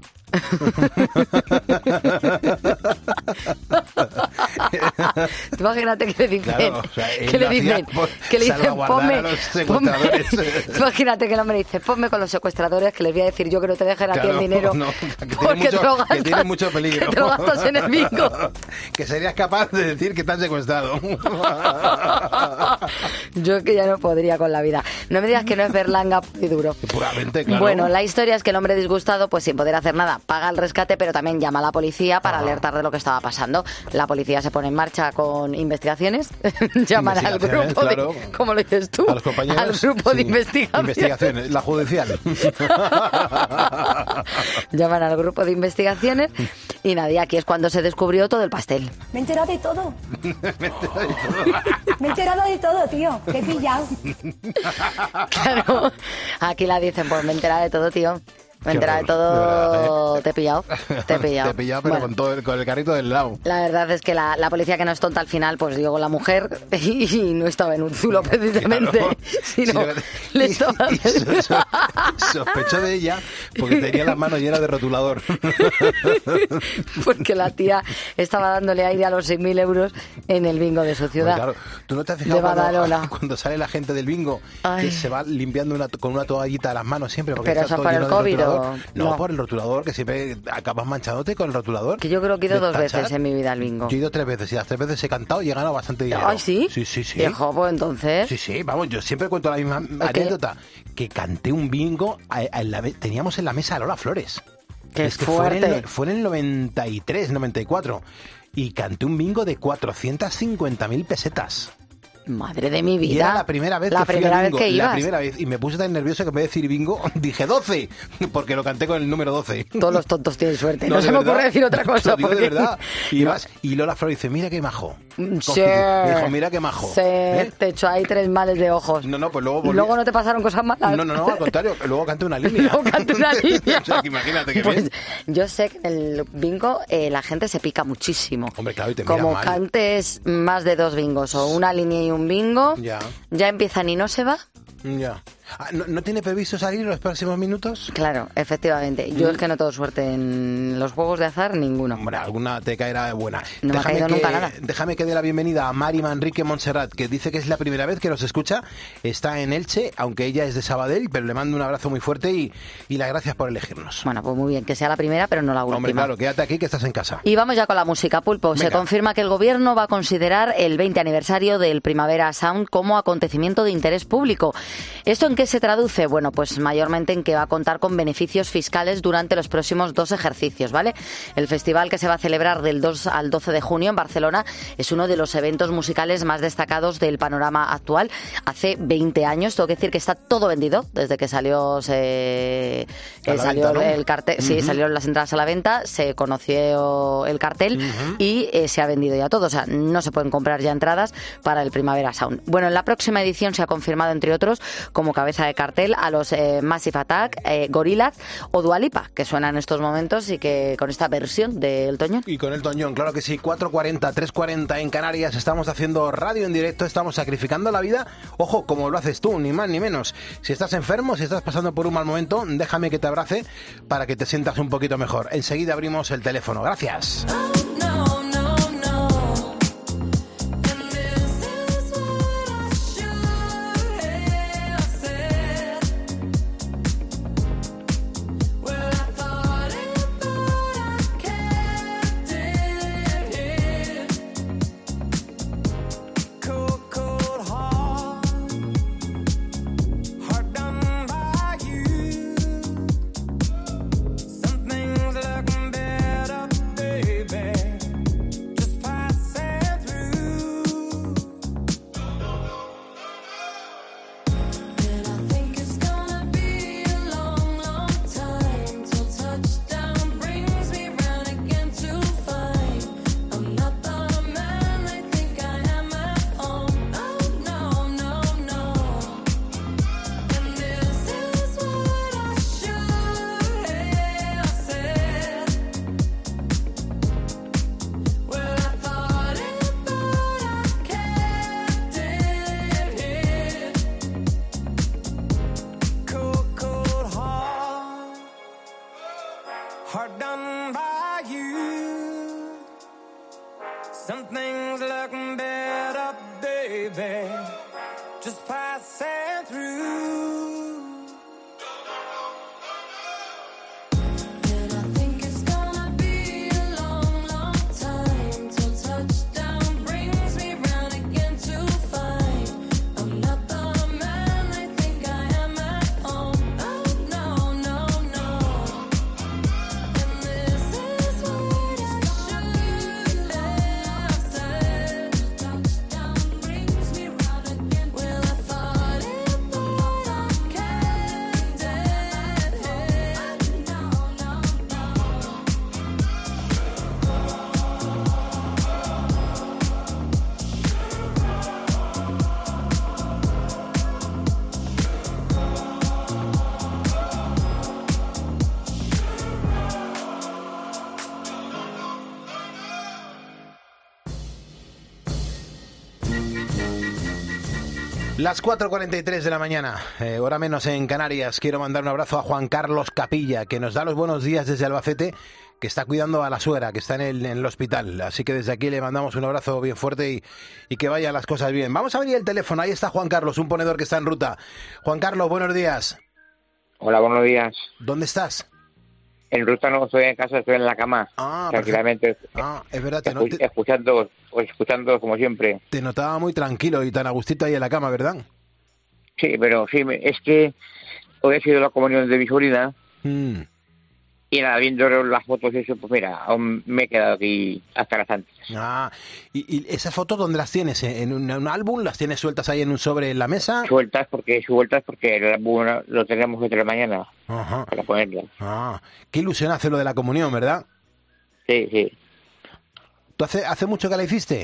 Tú imagínate que le dicen, Claro, o sea, él que le lo hacía dicen, por que le dicen, salvaguardar ponme, a los ponme- secuestradores. Tú imagínate que el hombre dice, ponme con los secuestradores, que les voy a decir yo que no te dejen a ti el Claro, dinero, no, que tiene porque mucho- te lo que gastas, tiene mucho peligro. que te lo gastas en el bingo. Que serías capaz de decir que te han secuestrado. Yo es que ya no podría con la vida. No me digas que no es Berlanga y duro. Puramente, claro. Bueno, la historia es que el hombre disgustado, pues sin poder hacer nada, paga el rescate, pero también llama a la policía para alertar de lo que estaba pasando. La policía se pone en marcha con investigaciones, llaman al Investigaciones, grupo claro. de, ¿cómo lo dices tú? A los compañeros. Al grupo de sí. investigación. Investigaciones, la judicial. Llaman al grupo de investigaciones y nadie, aquí es cuando se descubrió todo el pastel. Me he enterado de todo. Me he enterado de todo, tío. Te he pillado. Claro, aquí la dicen, pues me he enterado de todo, tío. Me he Qué enterado de horror, de verdad, todo, ¿eh? te he pillado, te he pillado. Te he pillado, pero Bueno. con, todo el, con el carrito del lado. La verdad es que la, la policía, que no es tonta al final, pues dio con la mujer y no estaba en un zulo precisamente, Claro. sino Sí, le estaba... Y so- so- sospechó de ella porque tenía las manos llenas de rotulador. porque la tía estaba dándole aire a los seis mil euros en el bingo de su ciudad. Pues claro, ¿tú no te has De fijado Badalona. cuando, cuando sale la gente del bingo Ay. que se va limpiando una, con una toallita las manos siempre? Porque Pero está eso todo por el lleno de COVID, rotulador? ¿o No, no? por el rotulador, que siempre acabas manchándote con el rotulador. Que yo creo que he ido De dos tachar. veces en mi vida al bingo. Yo he ido tres veces y las tres veces he cantado y he ganado bastante dinero. Ay, ¿sí? Sí, sí, sí. Viejo, pues entonces... Sí, sí, vamos, yo siempre cuento la misma qué? anécdota. Que canté un bingo, a- a- en la me- teníamos en la mesa a Lola Flores. ¡Qué Es que fue en, fuerte! el, fue en el noventa y tres, noventa y cuatro. Y canté un bingo de cuatrocientas cincuenta mil pesetas. Madre de mi vida. Y era la primera vez La que fui primera al vez bingo. que la ibas. primera vez. Y me puse tan nervioso que en vez de decir bingo, dije doce. Porque lo canté con el número doce. Todos los tontos tienen suerte. No, de se me verdad. ocurre decir otra cosa. Lo digo de porque- verdad. Y, vas, y Lola Flores dice, mira qué majo. Sí. Me dijo, mira qué majo. Sí, ¿Eh? te echó ahí tres males de ojos. No, no, pues luego ¿Y volví- luego no te pasaron cosas malas? No, no, no, al contrario. Luego canté una línea. Luego canté una línea. O sea, que imagínate que Pues bien. yo sé que en el bingo eh, la gente se pica muchísimo. Hombre, claro, y te mira Como mal. cantes más de dos bingos o una línea y un bingo, Ya, ya empiezan y no se va. ya. Ah, ¿no, ¿No tiene previsto salir en los próximos minutos? Claro, efectivamente. Yo es que no tengo suerte en los juegos de azar, ninguno. Hombre, alguna te caerá buena. No me ha caído que, nunca nada. Déjame que dé la bienvenida a Mari Manrique Montserrat, que dice que es la primera vez que nos escucha. Está en Elche, aunque ella es de Sabadell, pero le mando un abrazo muy fuerte y, y las gracias por elegirnos. Bueno, pues muy bien, que sea la primera, pero no la última. Hombre, claro, quédate aquí que estás en casa. Y vamos ya con la música, Pulpo. Venga. Se confirma que el Gobierno va a considerar el veinte aniversario del Primavera Sound como acontecimiento de interés público. ¿Esto en qué se traduce? Bueno, pues mayormente en que va a contar con beneficios fiscales durante los próximos dos ejercicios, ¿vale? El festival, que se va a celebrar del dos al doce de junio en Barcelona, es uno de los eventos musicales más destacados del panorama actual. Hace veinte años, tengo que decir que está todo vendido desde que salió, se, eh, salió venta, ¿no? el cartel, Uh-huh. sí, salieron las entradas a la venta, se conoció el cartel Uh-huh. y eh, se ha vendido ya todo. O sea, no se pueden comprar ya entradas para el Primavera Sound. Bueno, en la próxima edición se ha confirmado, entre otros, como cabeza de cartel a los eh, Massive Attack, eh, Gorillaz o Dua Lipa, que suena en estos momentos y que con esta versión de Elton John. Y con Elton John, claro que sí. Cuatro cuarenta, tres cuarenta en Canarias. Estamos haciendo radio en directo, estamos sacrificando la vida. Ojo, como lo haces tú, ni más ni menos. Si estás enfermo, si estás pasando por un mal momento, déjame que te abrace para que te sientas un poquito mejor. Enseguida abrimos el teléfono. Gracias. Hard done by you. Something's looking better, baby. Just passing through. Las cuatro cuarenta y tres de la mañana, eh, hora menos en Canarias. Quiero mandar un abrazo a Juan Carlos Capilla, que nos da los buenos días desde Albacete, que está cuidando a la suegra, que está en el, en el hospital. Así que desde aquí le mandamos un abrazo bien fuerte y, y que vayan las cosas bien. Vamos a abrir el teléfono. Ahí está Juan Carlos, un ponedor que está en ruta. Juan Carlos, buenos días. Hola, buenos días. ¿Dónde estás? En ruta no estoy en casa, estoy en la cama. Ah, tranquilamente. Ah, es verdad. Te, escu- te, escuchando, escuchando como siempre. Te notaba muy tranquilo y tan a gustito ahí en la cama, ¿verdad? Sí, pero sí, es que hoy ha sido la comunión de mi sobrina. Mm. Y nada, viendo las fotos y eso, pues mira, aún me he quedado aquí hasta las antes. Ah, ¿y, y esas fotos dónde las tienes? ¿En un, en un álbum? ¿Las tienes sueltas ahí en un sobre en la mesa? Sueltas porque sueltas porque el álbum lo tenemos entre mañana. Ajá. Para ponerlas. Ah, qué ilusión hace lo de la comunión, ¿verdad? Sí, sí. ¿Tú hace, hace mucho que la hiciste?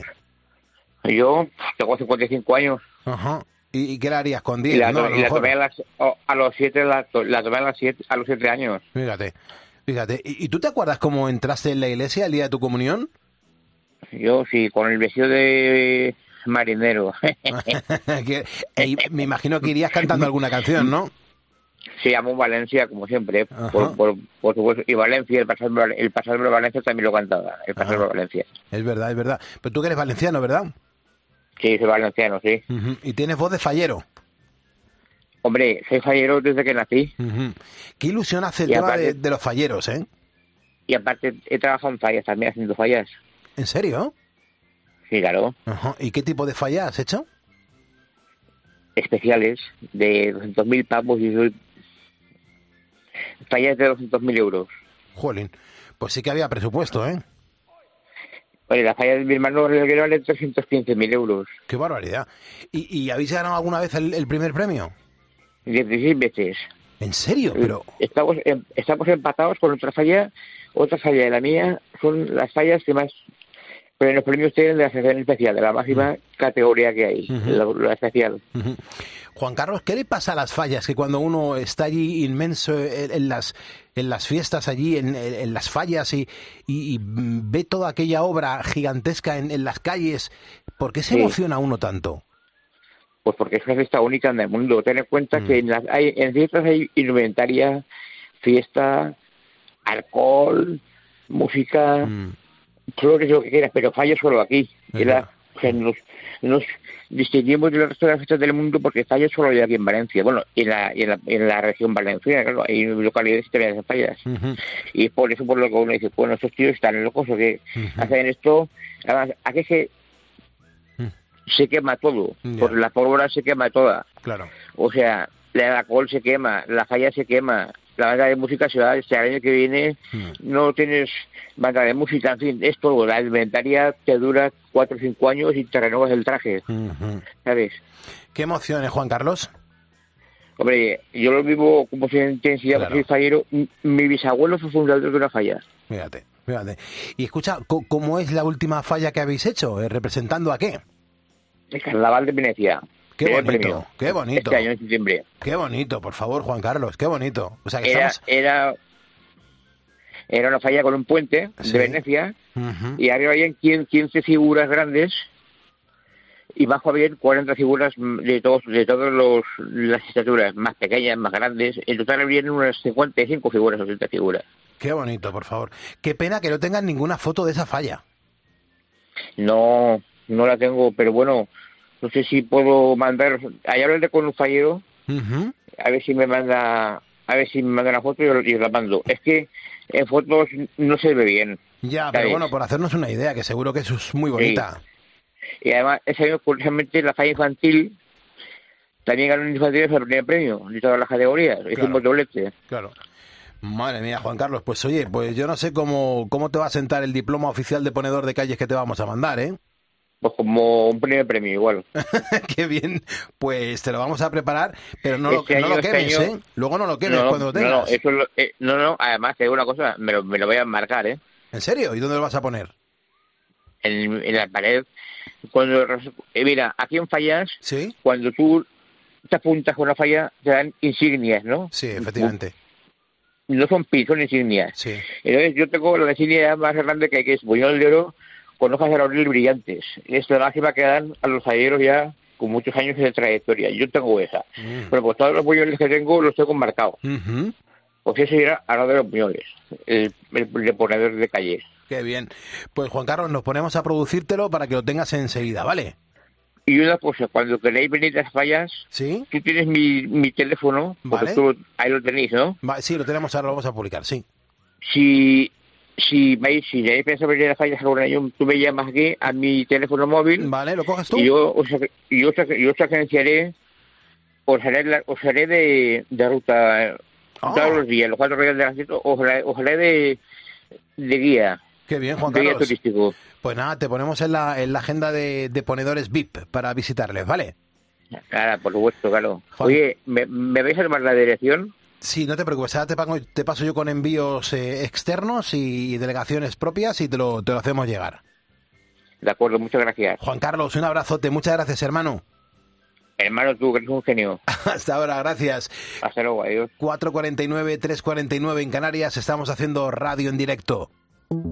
Yo tengo cincuenta y cinco años. Ajá. ¿Y, y qué la harías con diez? Y la, ¿no? to- y la tomé a, las, oh, a los siete, la, to- la tomé a, las siete, a los siete años. Fíjate, fíjate. ¿Y, ¿Y tú te acuerdas cómo entraste en la iglesia el día de tu comunión? Yo sí, con el vestido de marinero. que, e, me imagino que irías cantando alguna canción, ¿no? Sí, amo Valencia, como siempre, por, por, por supuesto. Y Valencia, el pasado, el pasado de Valencia también lo cantaba, el pasado de Valencia. Es verdad, es verdad. Pero tú que eres valenciano, ¿verdad? Sí, soy valenciano, sí. Uh-huh. Y tienes voz de fallero. Hombre, soy fallero desde que nací. Uh-huh. Qué ilusión hace el y tema aparte, de, de los falleros, ¿eh? Y aparte he trabajado en fallas también, haciendo fallas. ¿En serio? Sí, claro. Uh-huh. ¿Y qué tipo de fallas has hecho? Especiales, de doscientos mil pavos y soy... fallas de doscientos mil euros. Jolín, pues sí que había presupuesto, ¿eh? Oye, la falla de mi hermano le vale trescientos quince mil euros. ¡Qué barbaridad! ¿Y, y habéis ganado alguna vez el, el primer premio? dieciséis veces. ¿En serio? Pero Estamos estamos empatados con otra falla, otra falla de la mía, son las fallas que más... Pero los premios tienen de la sección especial, de la máxima uh-huh. categoría que hay, uh-huh. la, la especial. Uh-huh. Juan Carlos, ¿qué le pasa a las fallas? Que cuando uno está allí inmenso en, en las en las fiestas allí, en, en, en las fallas y, y, y ve toda aquella obra gigantesca en, en las calles, ¿por qué se sí. emociona uno tanto? Pues porque es una fiesta única en el mundo. Ten en cuenta mm. que en, las, hay, en fiestas hay indumentaria, fiesta, alcohol, música... Mm. Flores, lo que quieras, pero fallo solo aquí. La, o sea, nos, nos distinguimos del resto de las fiestas del mundo porque fallo solo hay aquí en Valencia. Bueno, en la, en la, en la región valenciana, claro, hay localidades que tienen fallas. Uh-huh. Y por eso, por lo que uno dice, bueno, estos tíos están locos o que uh-huh. hacen esto. Además, aquí se, uh-huh. se quema todo, yeah. porque la pólvora se quema toda. Claro. O sea, el alcohol se quema, la falla se quema. La banda de música se va, este año que viene mm. no tienes banda de música, en fin, es todo. La inventaria te dura cuatro o cinco años y te renovas el traje, uh-huh. ¿sabes? ¿Qué emociones, Juan Carlos? Hombre, yo lo vivo como si intensidad, claro. soy fallero. Mi bisabuelo fue fundador de una falla. Fíjate, fíjate. Y escucha, ¿cómo es la última falla que habéis hecho? ¿Representando a qué? El Carnaval de Venecia. Qué bonito, premio. Qué bonito. Este año en septiembre. Qué bonito, por favor, Juan Carlos, qué bonito. O sea, que era, estamos... era, era una falla con un puente sí. de Venecia uh-huh. y arriba había quince figuras grandes y bajo había cuarenta figuras de todos de todas los las estaturas, más pequeñas, más grandes. En total había unas cincuenta y cinco figuras o treinta figuras. Qué bonito, por favor. Qué pena que no tengan ninguna foto de esa falla. No, no la tengo, pero bueno... No sé si puedo mandar... Allá hablaré con un fallero, uh-huh. a ver si me manda a ver si me manda la foto y yo, yo la mando. Es que en fotos no se ve bien. Ya, ¿sabes? Pero bueno, por hacernos una idea, que seguro que eso es muy bonita. Sí. Y además, ese año, curiosamente, la falla infantil también ganó un infantil el primer premio, de todas las categorías. Claro. Hicimos doblete. Claro. Madre mía, Juan Carlos, pues oye, pues yo no sé cómo, cómo te va a sentar el diploma oficial de ponedor de calles que te vamos a mandar, ¿eh? Pues como un primer premio igual. Qué bien, pues te lo vamos a preparar, pero no, este lo, año, no lo quemes, este año, ¿eh? Luego no lo quemes no, cuando lo tengas. No, no, eso lo, eh, no, no, además te digo una cosa, me lo, me lo voy a marcar, ¿eh? ¿En serio? ¿Y dónde lo vas a poner? En, en la pared. Cuando eh, mira, aquí en fallas, ¿sí? Cuando tú te apuntas con una falla, te dan insignias, ¿no? Sí, efectivamente. No son pis, son insignias. Sí. Entonces yo tengo la insignia más grande que hay, que es buñol de oro, con hojas de laurel brillantes. Es la máxima que dan a los falleros ya con muchos años de trayectoria. Yo tengo esa. Mm. Pero pues todos los buñoles que tengo los tengo marcados. Uh-huh. Pues ese era a lo de los buñoles, el, el, el ponedor de calles. Qué bien. Pues Juan Carlos, nos ponemos a producírtelo para que lo tengas enseguida, ¿vale? Y una cosa, cuando queréis venir a las fallas, ¿sí? Tú tienes mi, mi teléfono, porque ¿vale? Tú, ahí lo tenéis, ¿no? Va, sí, lo tenemos, ahora lo vamos a publicar, sí. Si... Si vais, si tenéis pensado venir a las fallas algún año, tú me llamas aquí a mi teléfono móvil. Vale, ¿lo coges tú? Y yo os, yo os, yo os agenciaré, os haré, la, os haré de, de ruta oh. todos los días, los cuatro días de la fiesta, os haré, os haré de, de guía. Qué bien, Juan de Carlos. Guía turístico. Pues nada, te ponemos en la, en la agenda de, de ponedores V I P para visitarles, ¿vale? Claro, por supuesto, claro. Juan... Oye, ¿me, ¿me vais a tomar la dirección? Sí, no te preocupes, ahora te, pago, te paso yo con envíos eh, externos y delegaciones propias y te lo, te lo hacemos llegar. De acuerdo, muchas gracias. Juan Carlos, un abrazote, muchas gracias, hermano. Hermano, tú, que eres un genio. Hasta ahora, gracias. Hasta luego, adiós. cuatro cuarenta y nueve, tres cuarenta y nueve en Canarias, estamos haciendo radio en directo.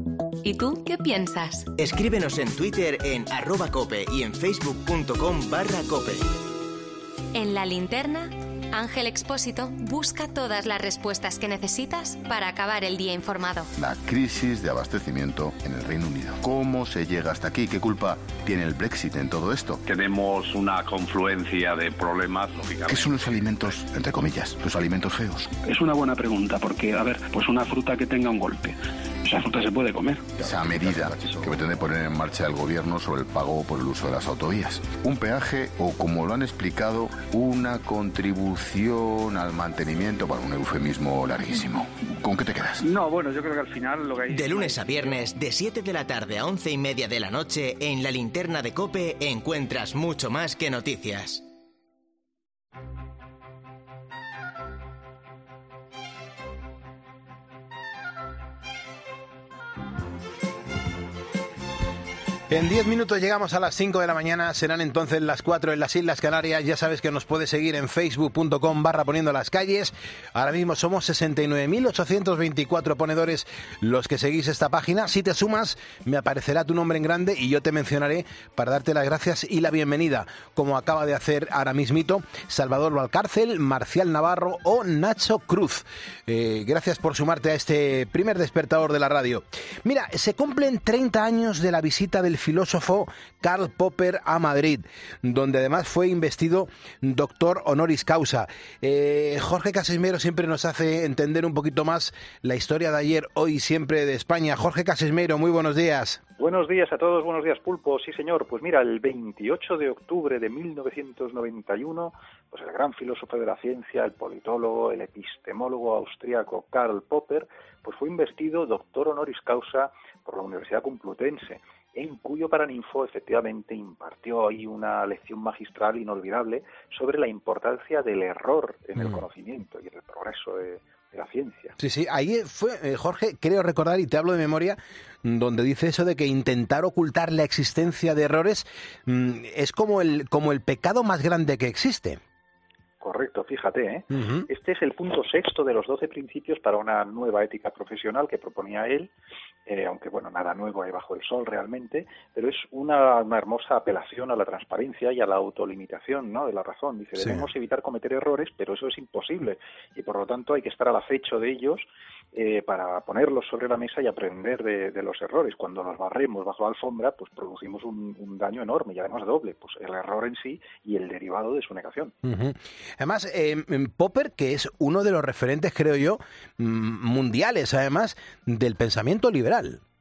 ¿Y tú qué piensas? Escríbenos en Twitter en arroba cope y en facebook.com barra cope. En La Linterna, Ángel Expósito busca todas las respuestas que necesitas para acabar el día informado. La crisis de abastecimiento en el Reino Unido. ¿Cómo se llega hasta aquí? ¿Qué culpa tiene el Brexit en todo esto? Tenemos una confluencia de problemas, lógicamente. ¿Qué son los alimentos, entre comillas, los alimentos feos? Es una buena pregunta, porque, a ver, pues una fruta que tenga un golpe, esa fruta se puede comer. Esa medida que pretende poner en marcha el gobierno sobre el pago por el uso de las autovías. Un peaje o, como lo han explicado, una contribución al mantenimiento, para un eufemismo larguísimo. ¿Con qué te quedas? No, bueno, yo creo que al final lo que hay... De lunes a viernes, de siete de la tarde a once y media de la noche, en La Linterna de COPE encuentras mucho más que noticias. En diez minutos llegamos a las cinco de la mañana, serán entonces las cuatro en las Islas Canarias. Ya sabes que nos puedes seguir en facebook.com barra poniendo las calles. Ahora mismo somos sesenta y nueve mil ochocientos veinticuatro ponedores los que seguís esta página. Si te sumas, me aparecerá tu nombre en grande y yo te mencionaré para darte las gracias y la bienvenida, como acaba de hacer ahora mismito Salvador Valcárcel, Marcial Navarro o Nacho Cruz. Eh, gracias por sumarte a este primer despertador de la radio. Mira, se cumplen treinta años de la visita del filósofo Karl Popper a Madrid, donde además fue investido doctor honoris causa. Eh, Jorge Casesmero siempre nos hace entender un poquito más la historia de ayer, hoy y siempre de España. Jorge Casesmero, muy buenos días. Buenos días a todos, buenos días Pulpo. Sí señor, pues mira, el veintiocho de octubre de mil novecientos noventa y uno, pues el gran filósofo de la ciencia, el politólogo, el epistemólogo austríaco Karl Popper, pues fue investido doctor honoris causa por la Universidad Complutense, en cuyo Paraninfo efectivamente impartió ahí una lección magistral inolvidable sobre la importancia del error en el mm. conocimiento y en el progreso de, de la ciencia. Sí, sí, ahí fue, eh, Jorge, creo recordar, y te hablo de memoria, donde dice eso de que intentar ocultar la existencia de errores mmm, es como el, como el pecado más grande que existe. Correcto, fíjate, ¿eh? Uh-huh. Este es el punto sexto de los doce principios para una nueva ética profesional que proponía él, eh, aunque, bueno, nada nuevo hay bajo el sol realmente, pero es una, una hermosa apelación a la transparencia y a la autolimitación, ¿no?, de la razón. Dice, sí. Debemos evitar cometer errores, pero eso es imposible, y por lo tanto hay que estar al acecho de ellos eh, para ponerlos sobre la mesa y aprender de, de los errores. Cuando los barremos bajo la alfombra, pues producimos un, un daño enorme, y además doble, pues el error en sí y el derivado de su negación. Uh-huh. Además, eh, Popper, que es uno de los referentes, creo yo, mundiales, además, del pensamiento liberal.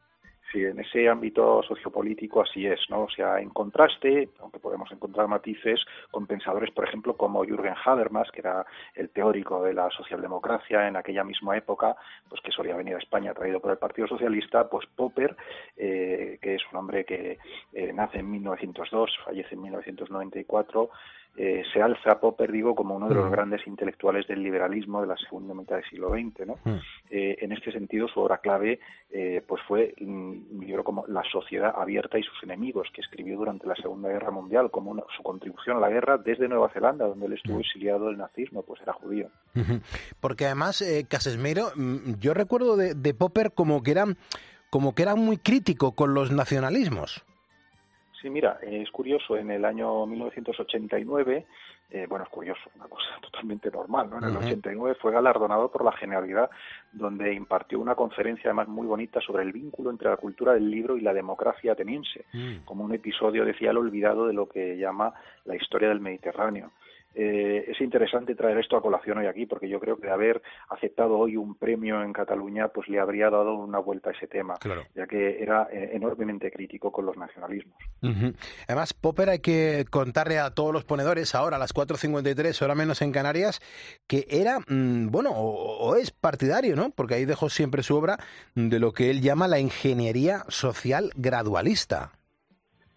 Sí, en ese ámbito sociopolítico así es, ¿no? O sea, en contraste, aunque podemos encontrar matices con pensadores, por ejemplo, como Jürgen Habermas, que era el teórico de la socialdemocracia en aquella misma época, pues que solía venir a España traído por el Partido Socialista, pues Popper, eh, que es un hombre que eh, nace en mil novecientos dos, fallece en mil novecientos noventa y cuatro, Eh, se alza Popper, digo, como uno de los mm. grandes intelectuales del liberalismo de la segunda mitad del siglo veinte, ¿no? Mm. Eh, en este sentido, su obra clave eh, pues fue un libro como La sociedad abierta y sus enemigos, que escribió durante la Segunda Guerra Mundial, como una, su contribución a la guerra desde Nueva Zelanda, donde él estuvo exiliado del nazismo, pues era judío. Uh-huh. Porque además, eh, Casesmero, yo recuerdo de, de Popper como que era, como que era muy crítico con los nacionalismos. Sí, mira, es curioso, en el año mil novecientos ochenta y nueve, eh, bueno, es curioso, una cosa totalmente normal, ¿no? En el uh-huh. ochenta y nueve fue galardonado por la Generalidad, donde impartió una conferencia además muy bonita sobre el vínculo entre la cultura del libro y la democracia ateniense, uh-huh. como un episodio, decía, el olvidado de lo que llama la historia del Mediterráneo. Eh, es interesante traer esto a colación hoy aquí, porque yo creo que de haber aceptado hoy un premio en Cataluña, pues le habría dado una vuelta a ese tema, claro. ya que era eh, enormemente crítico con los nacionalismos. Uh-huh. Además, Popper, hay que contarle a todos los ponedores ahora a las cuatro cincuenta y tres, hora menos en Canarias, que era, mmm, bueno, o, o es partidario, ¿no? Porque ahí dejó siempre su obra de lo que él llama la ingeniería social gradualista.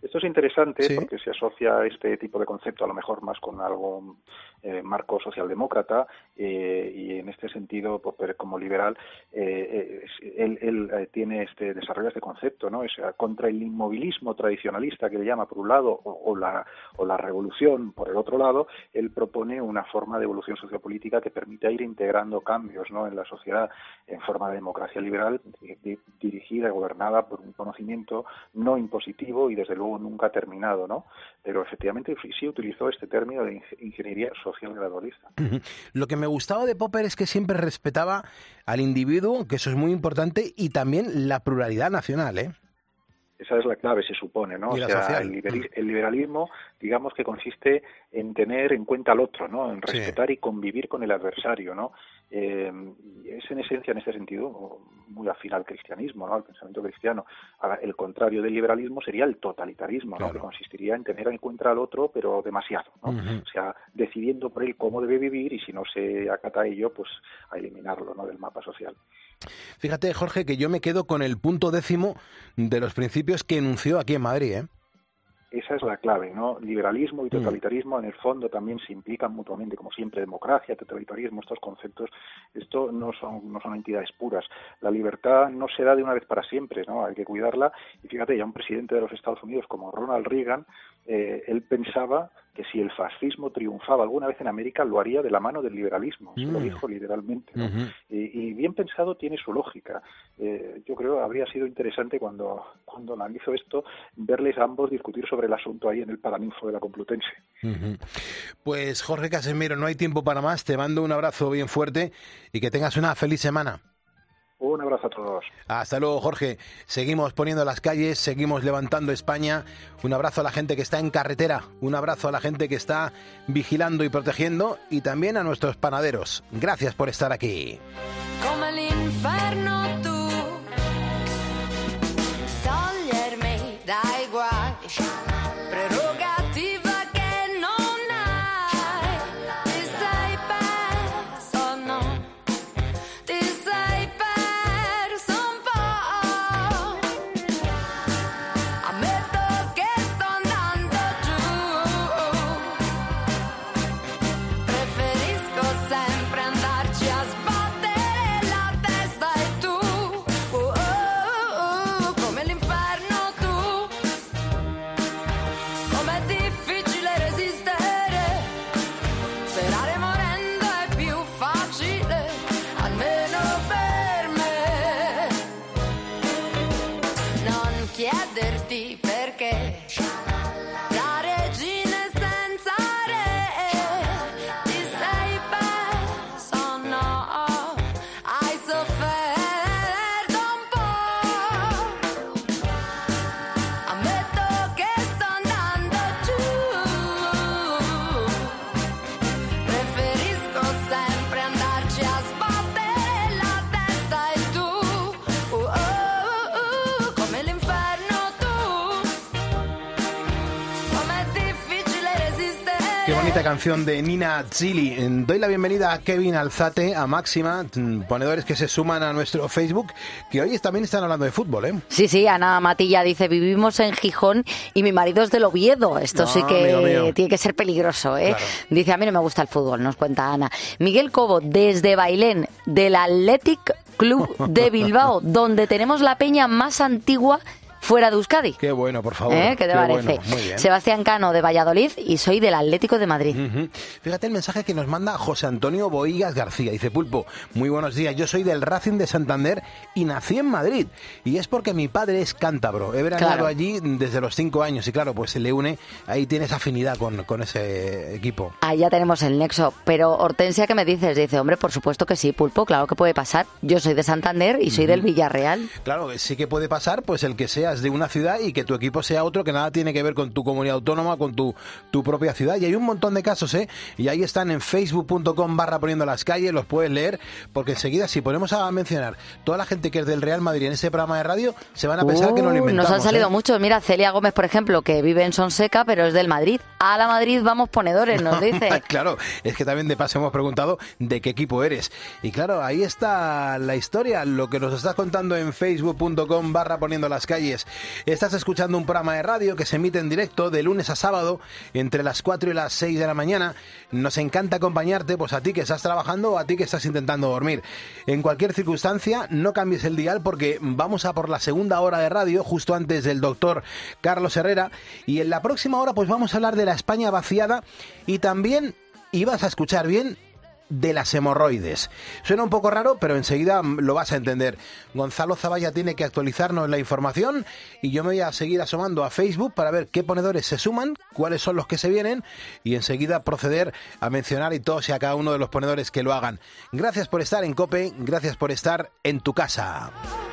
Esto es interesante Sí. porque se asocia este tipo de concepto a lo mejor más con algo eh, marco socialdemócrata eh, y en este sentido Popper como liberal eh, eh, él, él eh, tiene este desarrolla este concepto, ¿no? O sea, contra el inmovilismo tradicionalista que le llama por un lado o, o la o la revolución por el otro lado, él propone una forma de evolución sociopolítica que permita ir integrando cambios, ¿no? En la sociedad en forma de democracia liberal di- di- dirigida y gobernada por un conocimiento no impositivo y desde luego nunca terminado, ¿no? Pero efectivamente sí utilizó este término de ing- ingeniería social gradualista. Lo que me gustaba de Popper es que siempre respetaba al individuo, que eso es muy importante, y también la pluralidad nacional, ¿eh? Esa es la clave, se supone, ¿no? Y la O sea, social. el, liberi- el liberalismo, digamos que consiste en tener en cuenta al otro, ¿no? En Sí. respetar y convivir con el adversario, ¿no? Eh, y es en esencia, en este sentido, muy afín al cristianismo, ¿no? Al pensamiento cristiano. Ahora, el contrario del liberalismo sería el totalitarismo, ¿no? Claro. Que consistiría en tener en cuenta al otro, pero demasiado, ¿no? Ujú. O sea, decidiendo por él cómo debe vivir y si no se acata a ello, pues a eliminarlo, ¿no? Del mapa social. Fíjate, Jorge, que yo me quedo con el punto décimo de los principios que enunció aquí en Madrid, ¿eh? Esa es la clave, ¿no? Liberalismo y totalitarismo en el fondo también se implican mutuamente, como siempre, democracia, totalitarismo, estos conceptos, esto no son no son entidades puras. La libertad no se da de una vez para siempre, ¿no? Hay que cuidarla. Y fíjate, ya un presidente de los Estados Unidos como Ronald Reagan, eh, él pensaba que si el fascismo triunfaba alguna vez en América, lo haría de la mano del liberalismo. Se lo Mm. dijo literalmente, ¿no? Ujú. Y, y bien pensado tiene su lógica. Eh, yo creo que habría sido interesante cuando, cuando analizo esto, verles a ambos discutir sobre el asunto ahí en el Paraninfo de la Complutense. Ujú. Pues Jorge Casemiro, no hay tiempo para más, te mando un abrazo bien fuerte y que tengas una feliz semana. Un abrazo a todos. Hasta luego, Jorge. Seguimos poniendo las calles, seguimos levantando España. Un abrazo a la gente que está en carretera, un abrazo a la gente que está vigilando y protegiendo y también a nuestros panaderos. Gracias por estar aquí. Come l'inferno tu, togliermi dai guai, prerogativa che non hai, ti sei perso, no, ti sei perso un po', ammetto che sto andando giù, preferisco sempre andarci a sbattere la testa e tu, oh, oh, oh, come l'inferno tu, com'è difficile resistere, sperare morendo è più facile, almeno per me, non chiederti perché, la regina è senza re, ti sei perso, no, hai sofferto un po', ammetto che sto andando giù, preferisco sempre andarci a sbattere la testa e tu, oh, oh, oh, come l'inferno tu, com'è difficile resistere. Qué bonita canción de Nina Zilli. Doy la bienvenida a Kevin Alzate, a Máxima, mm, ponedores que se suman a nuestro Facebook, que hoy también están hablando de fútbol, ¿eh? Sí, sí, Ana Matilla dice, vivimos en Gijón y mi marido es del Oviedo. Esto No, sí que amigo mío. tiene que ser peligroso, ¿eh? Claro. Dice, a mí no me gusta el fútbol, nos cuenta Ana. Miguel Cobo, desde Bailén, del Athletic Club de Bilbao, donde tenemos la peña más antigua fuera de Euskadi. Qué bueno, por favor. ¿Eh? ¿Qué te Qué parece? bueno, muy bien. Sebastián Cano, de Valladolid, y soy del Atlético de Madrid. Ujú. Fíjate el mensaje que nos manda José Antonio Boigas García. Dice, Pulpo, muy buenos días. Yo soy del Racing de Santander y nací en Madrid. Y es porque mi padre es cántabro. He veraneado Claro. allí desde los cinco años. Y claro, pues se le une, ahí tienes afinidad con, con ese equipo. Ahí ya tenemos el nexo. Pero Hortensia, ¿qué me dices? Dice, hombre, por supuesto que sí, Pulpo, claro que puede pasar. Yo soy de Santander y soy del Villarreal. Claro, sí que puede pasar pues el que seas de una ciudad y que tu equipo sea otro que nada tiene que ver con tu comunidad autónoma, con tu, tu propia ciudad. Y hay un montón de casos, ¿eh? Y ahí están en facebook punto com barra poniendo las calles, los puedes leer, porque enseguida si ponemos a mencionar toda la gente que es del Real Madrid en ese programa de radio, se van a pensar Uh, que no lo inventamos. Nos han salido ¿eh? muchos. Mira, Celia Gómez, por ejemplo, que vive en Sonseca, pero es del Madrid. A la Madrid vamos ponedores, nos dice. Claro, es que también de paso hemos preguntado de qué equipo eres. Y claro, ahí está la historia, lo que nos estás contando en facebook punto com barra poniendo las calles. Estás escuchando un programa de radio que se emite en directo de lunes a sábado entre las cuatro y las seis de la mañana. Nos encanta acompañarte, pues a ti que estás trabajando o a ti que estás intentando dormir. En cualquier circunstancia, no cambies el dial porque vamos a por la segunda hora de radio, justo antes del doctor Carlos Herrera. Y en la próxima hora, pues vamos a hablar de la España vaciada y también, y vas a escuchar bien, de las hemorroides. Suena un poco raro, pero enseguida lo vas a entender. Gonzalo Zavalla tiene que actualizarnos la información y yo me voy a seguir asomando a Facebook para ver qué ponedores se suman, cuáles son los que se vienen y enseguida proceder a mencionar y todos y a cada uno de los ponedores que lo hagan. Gracias por estar en COPE, gracias por estar en tu casa.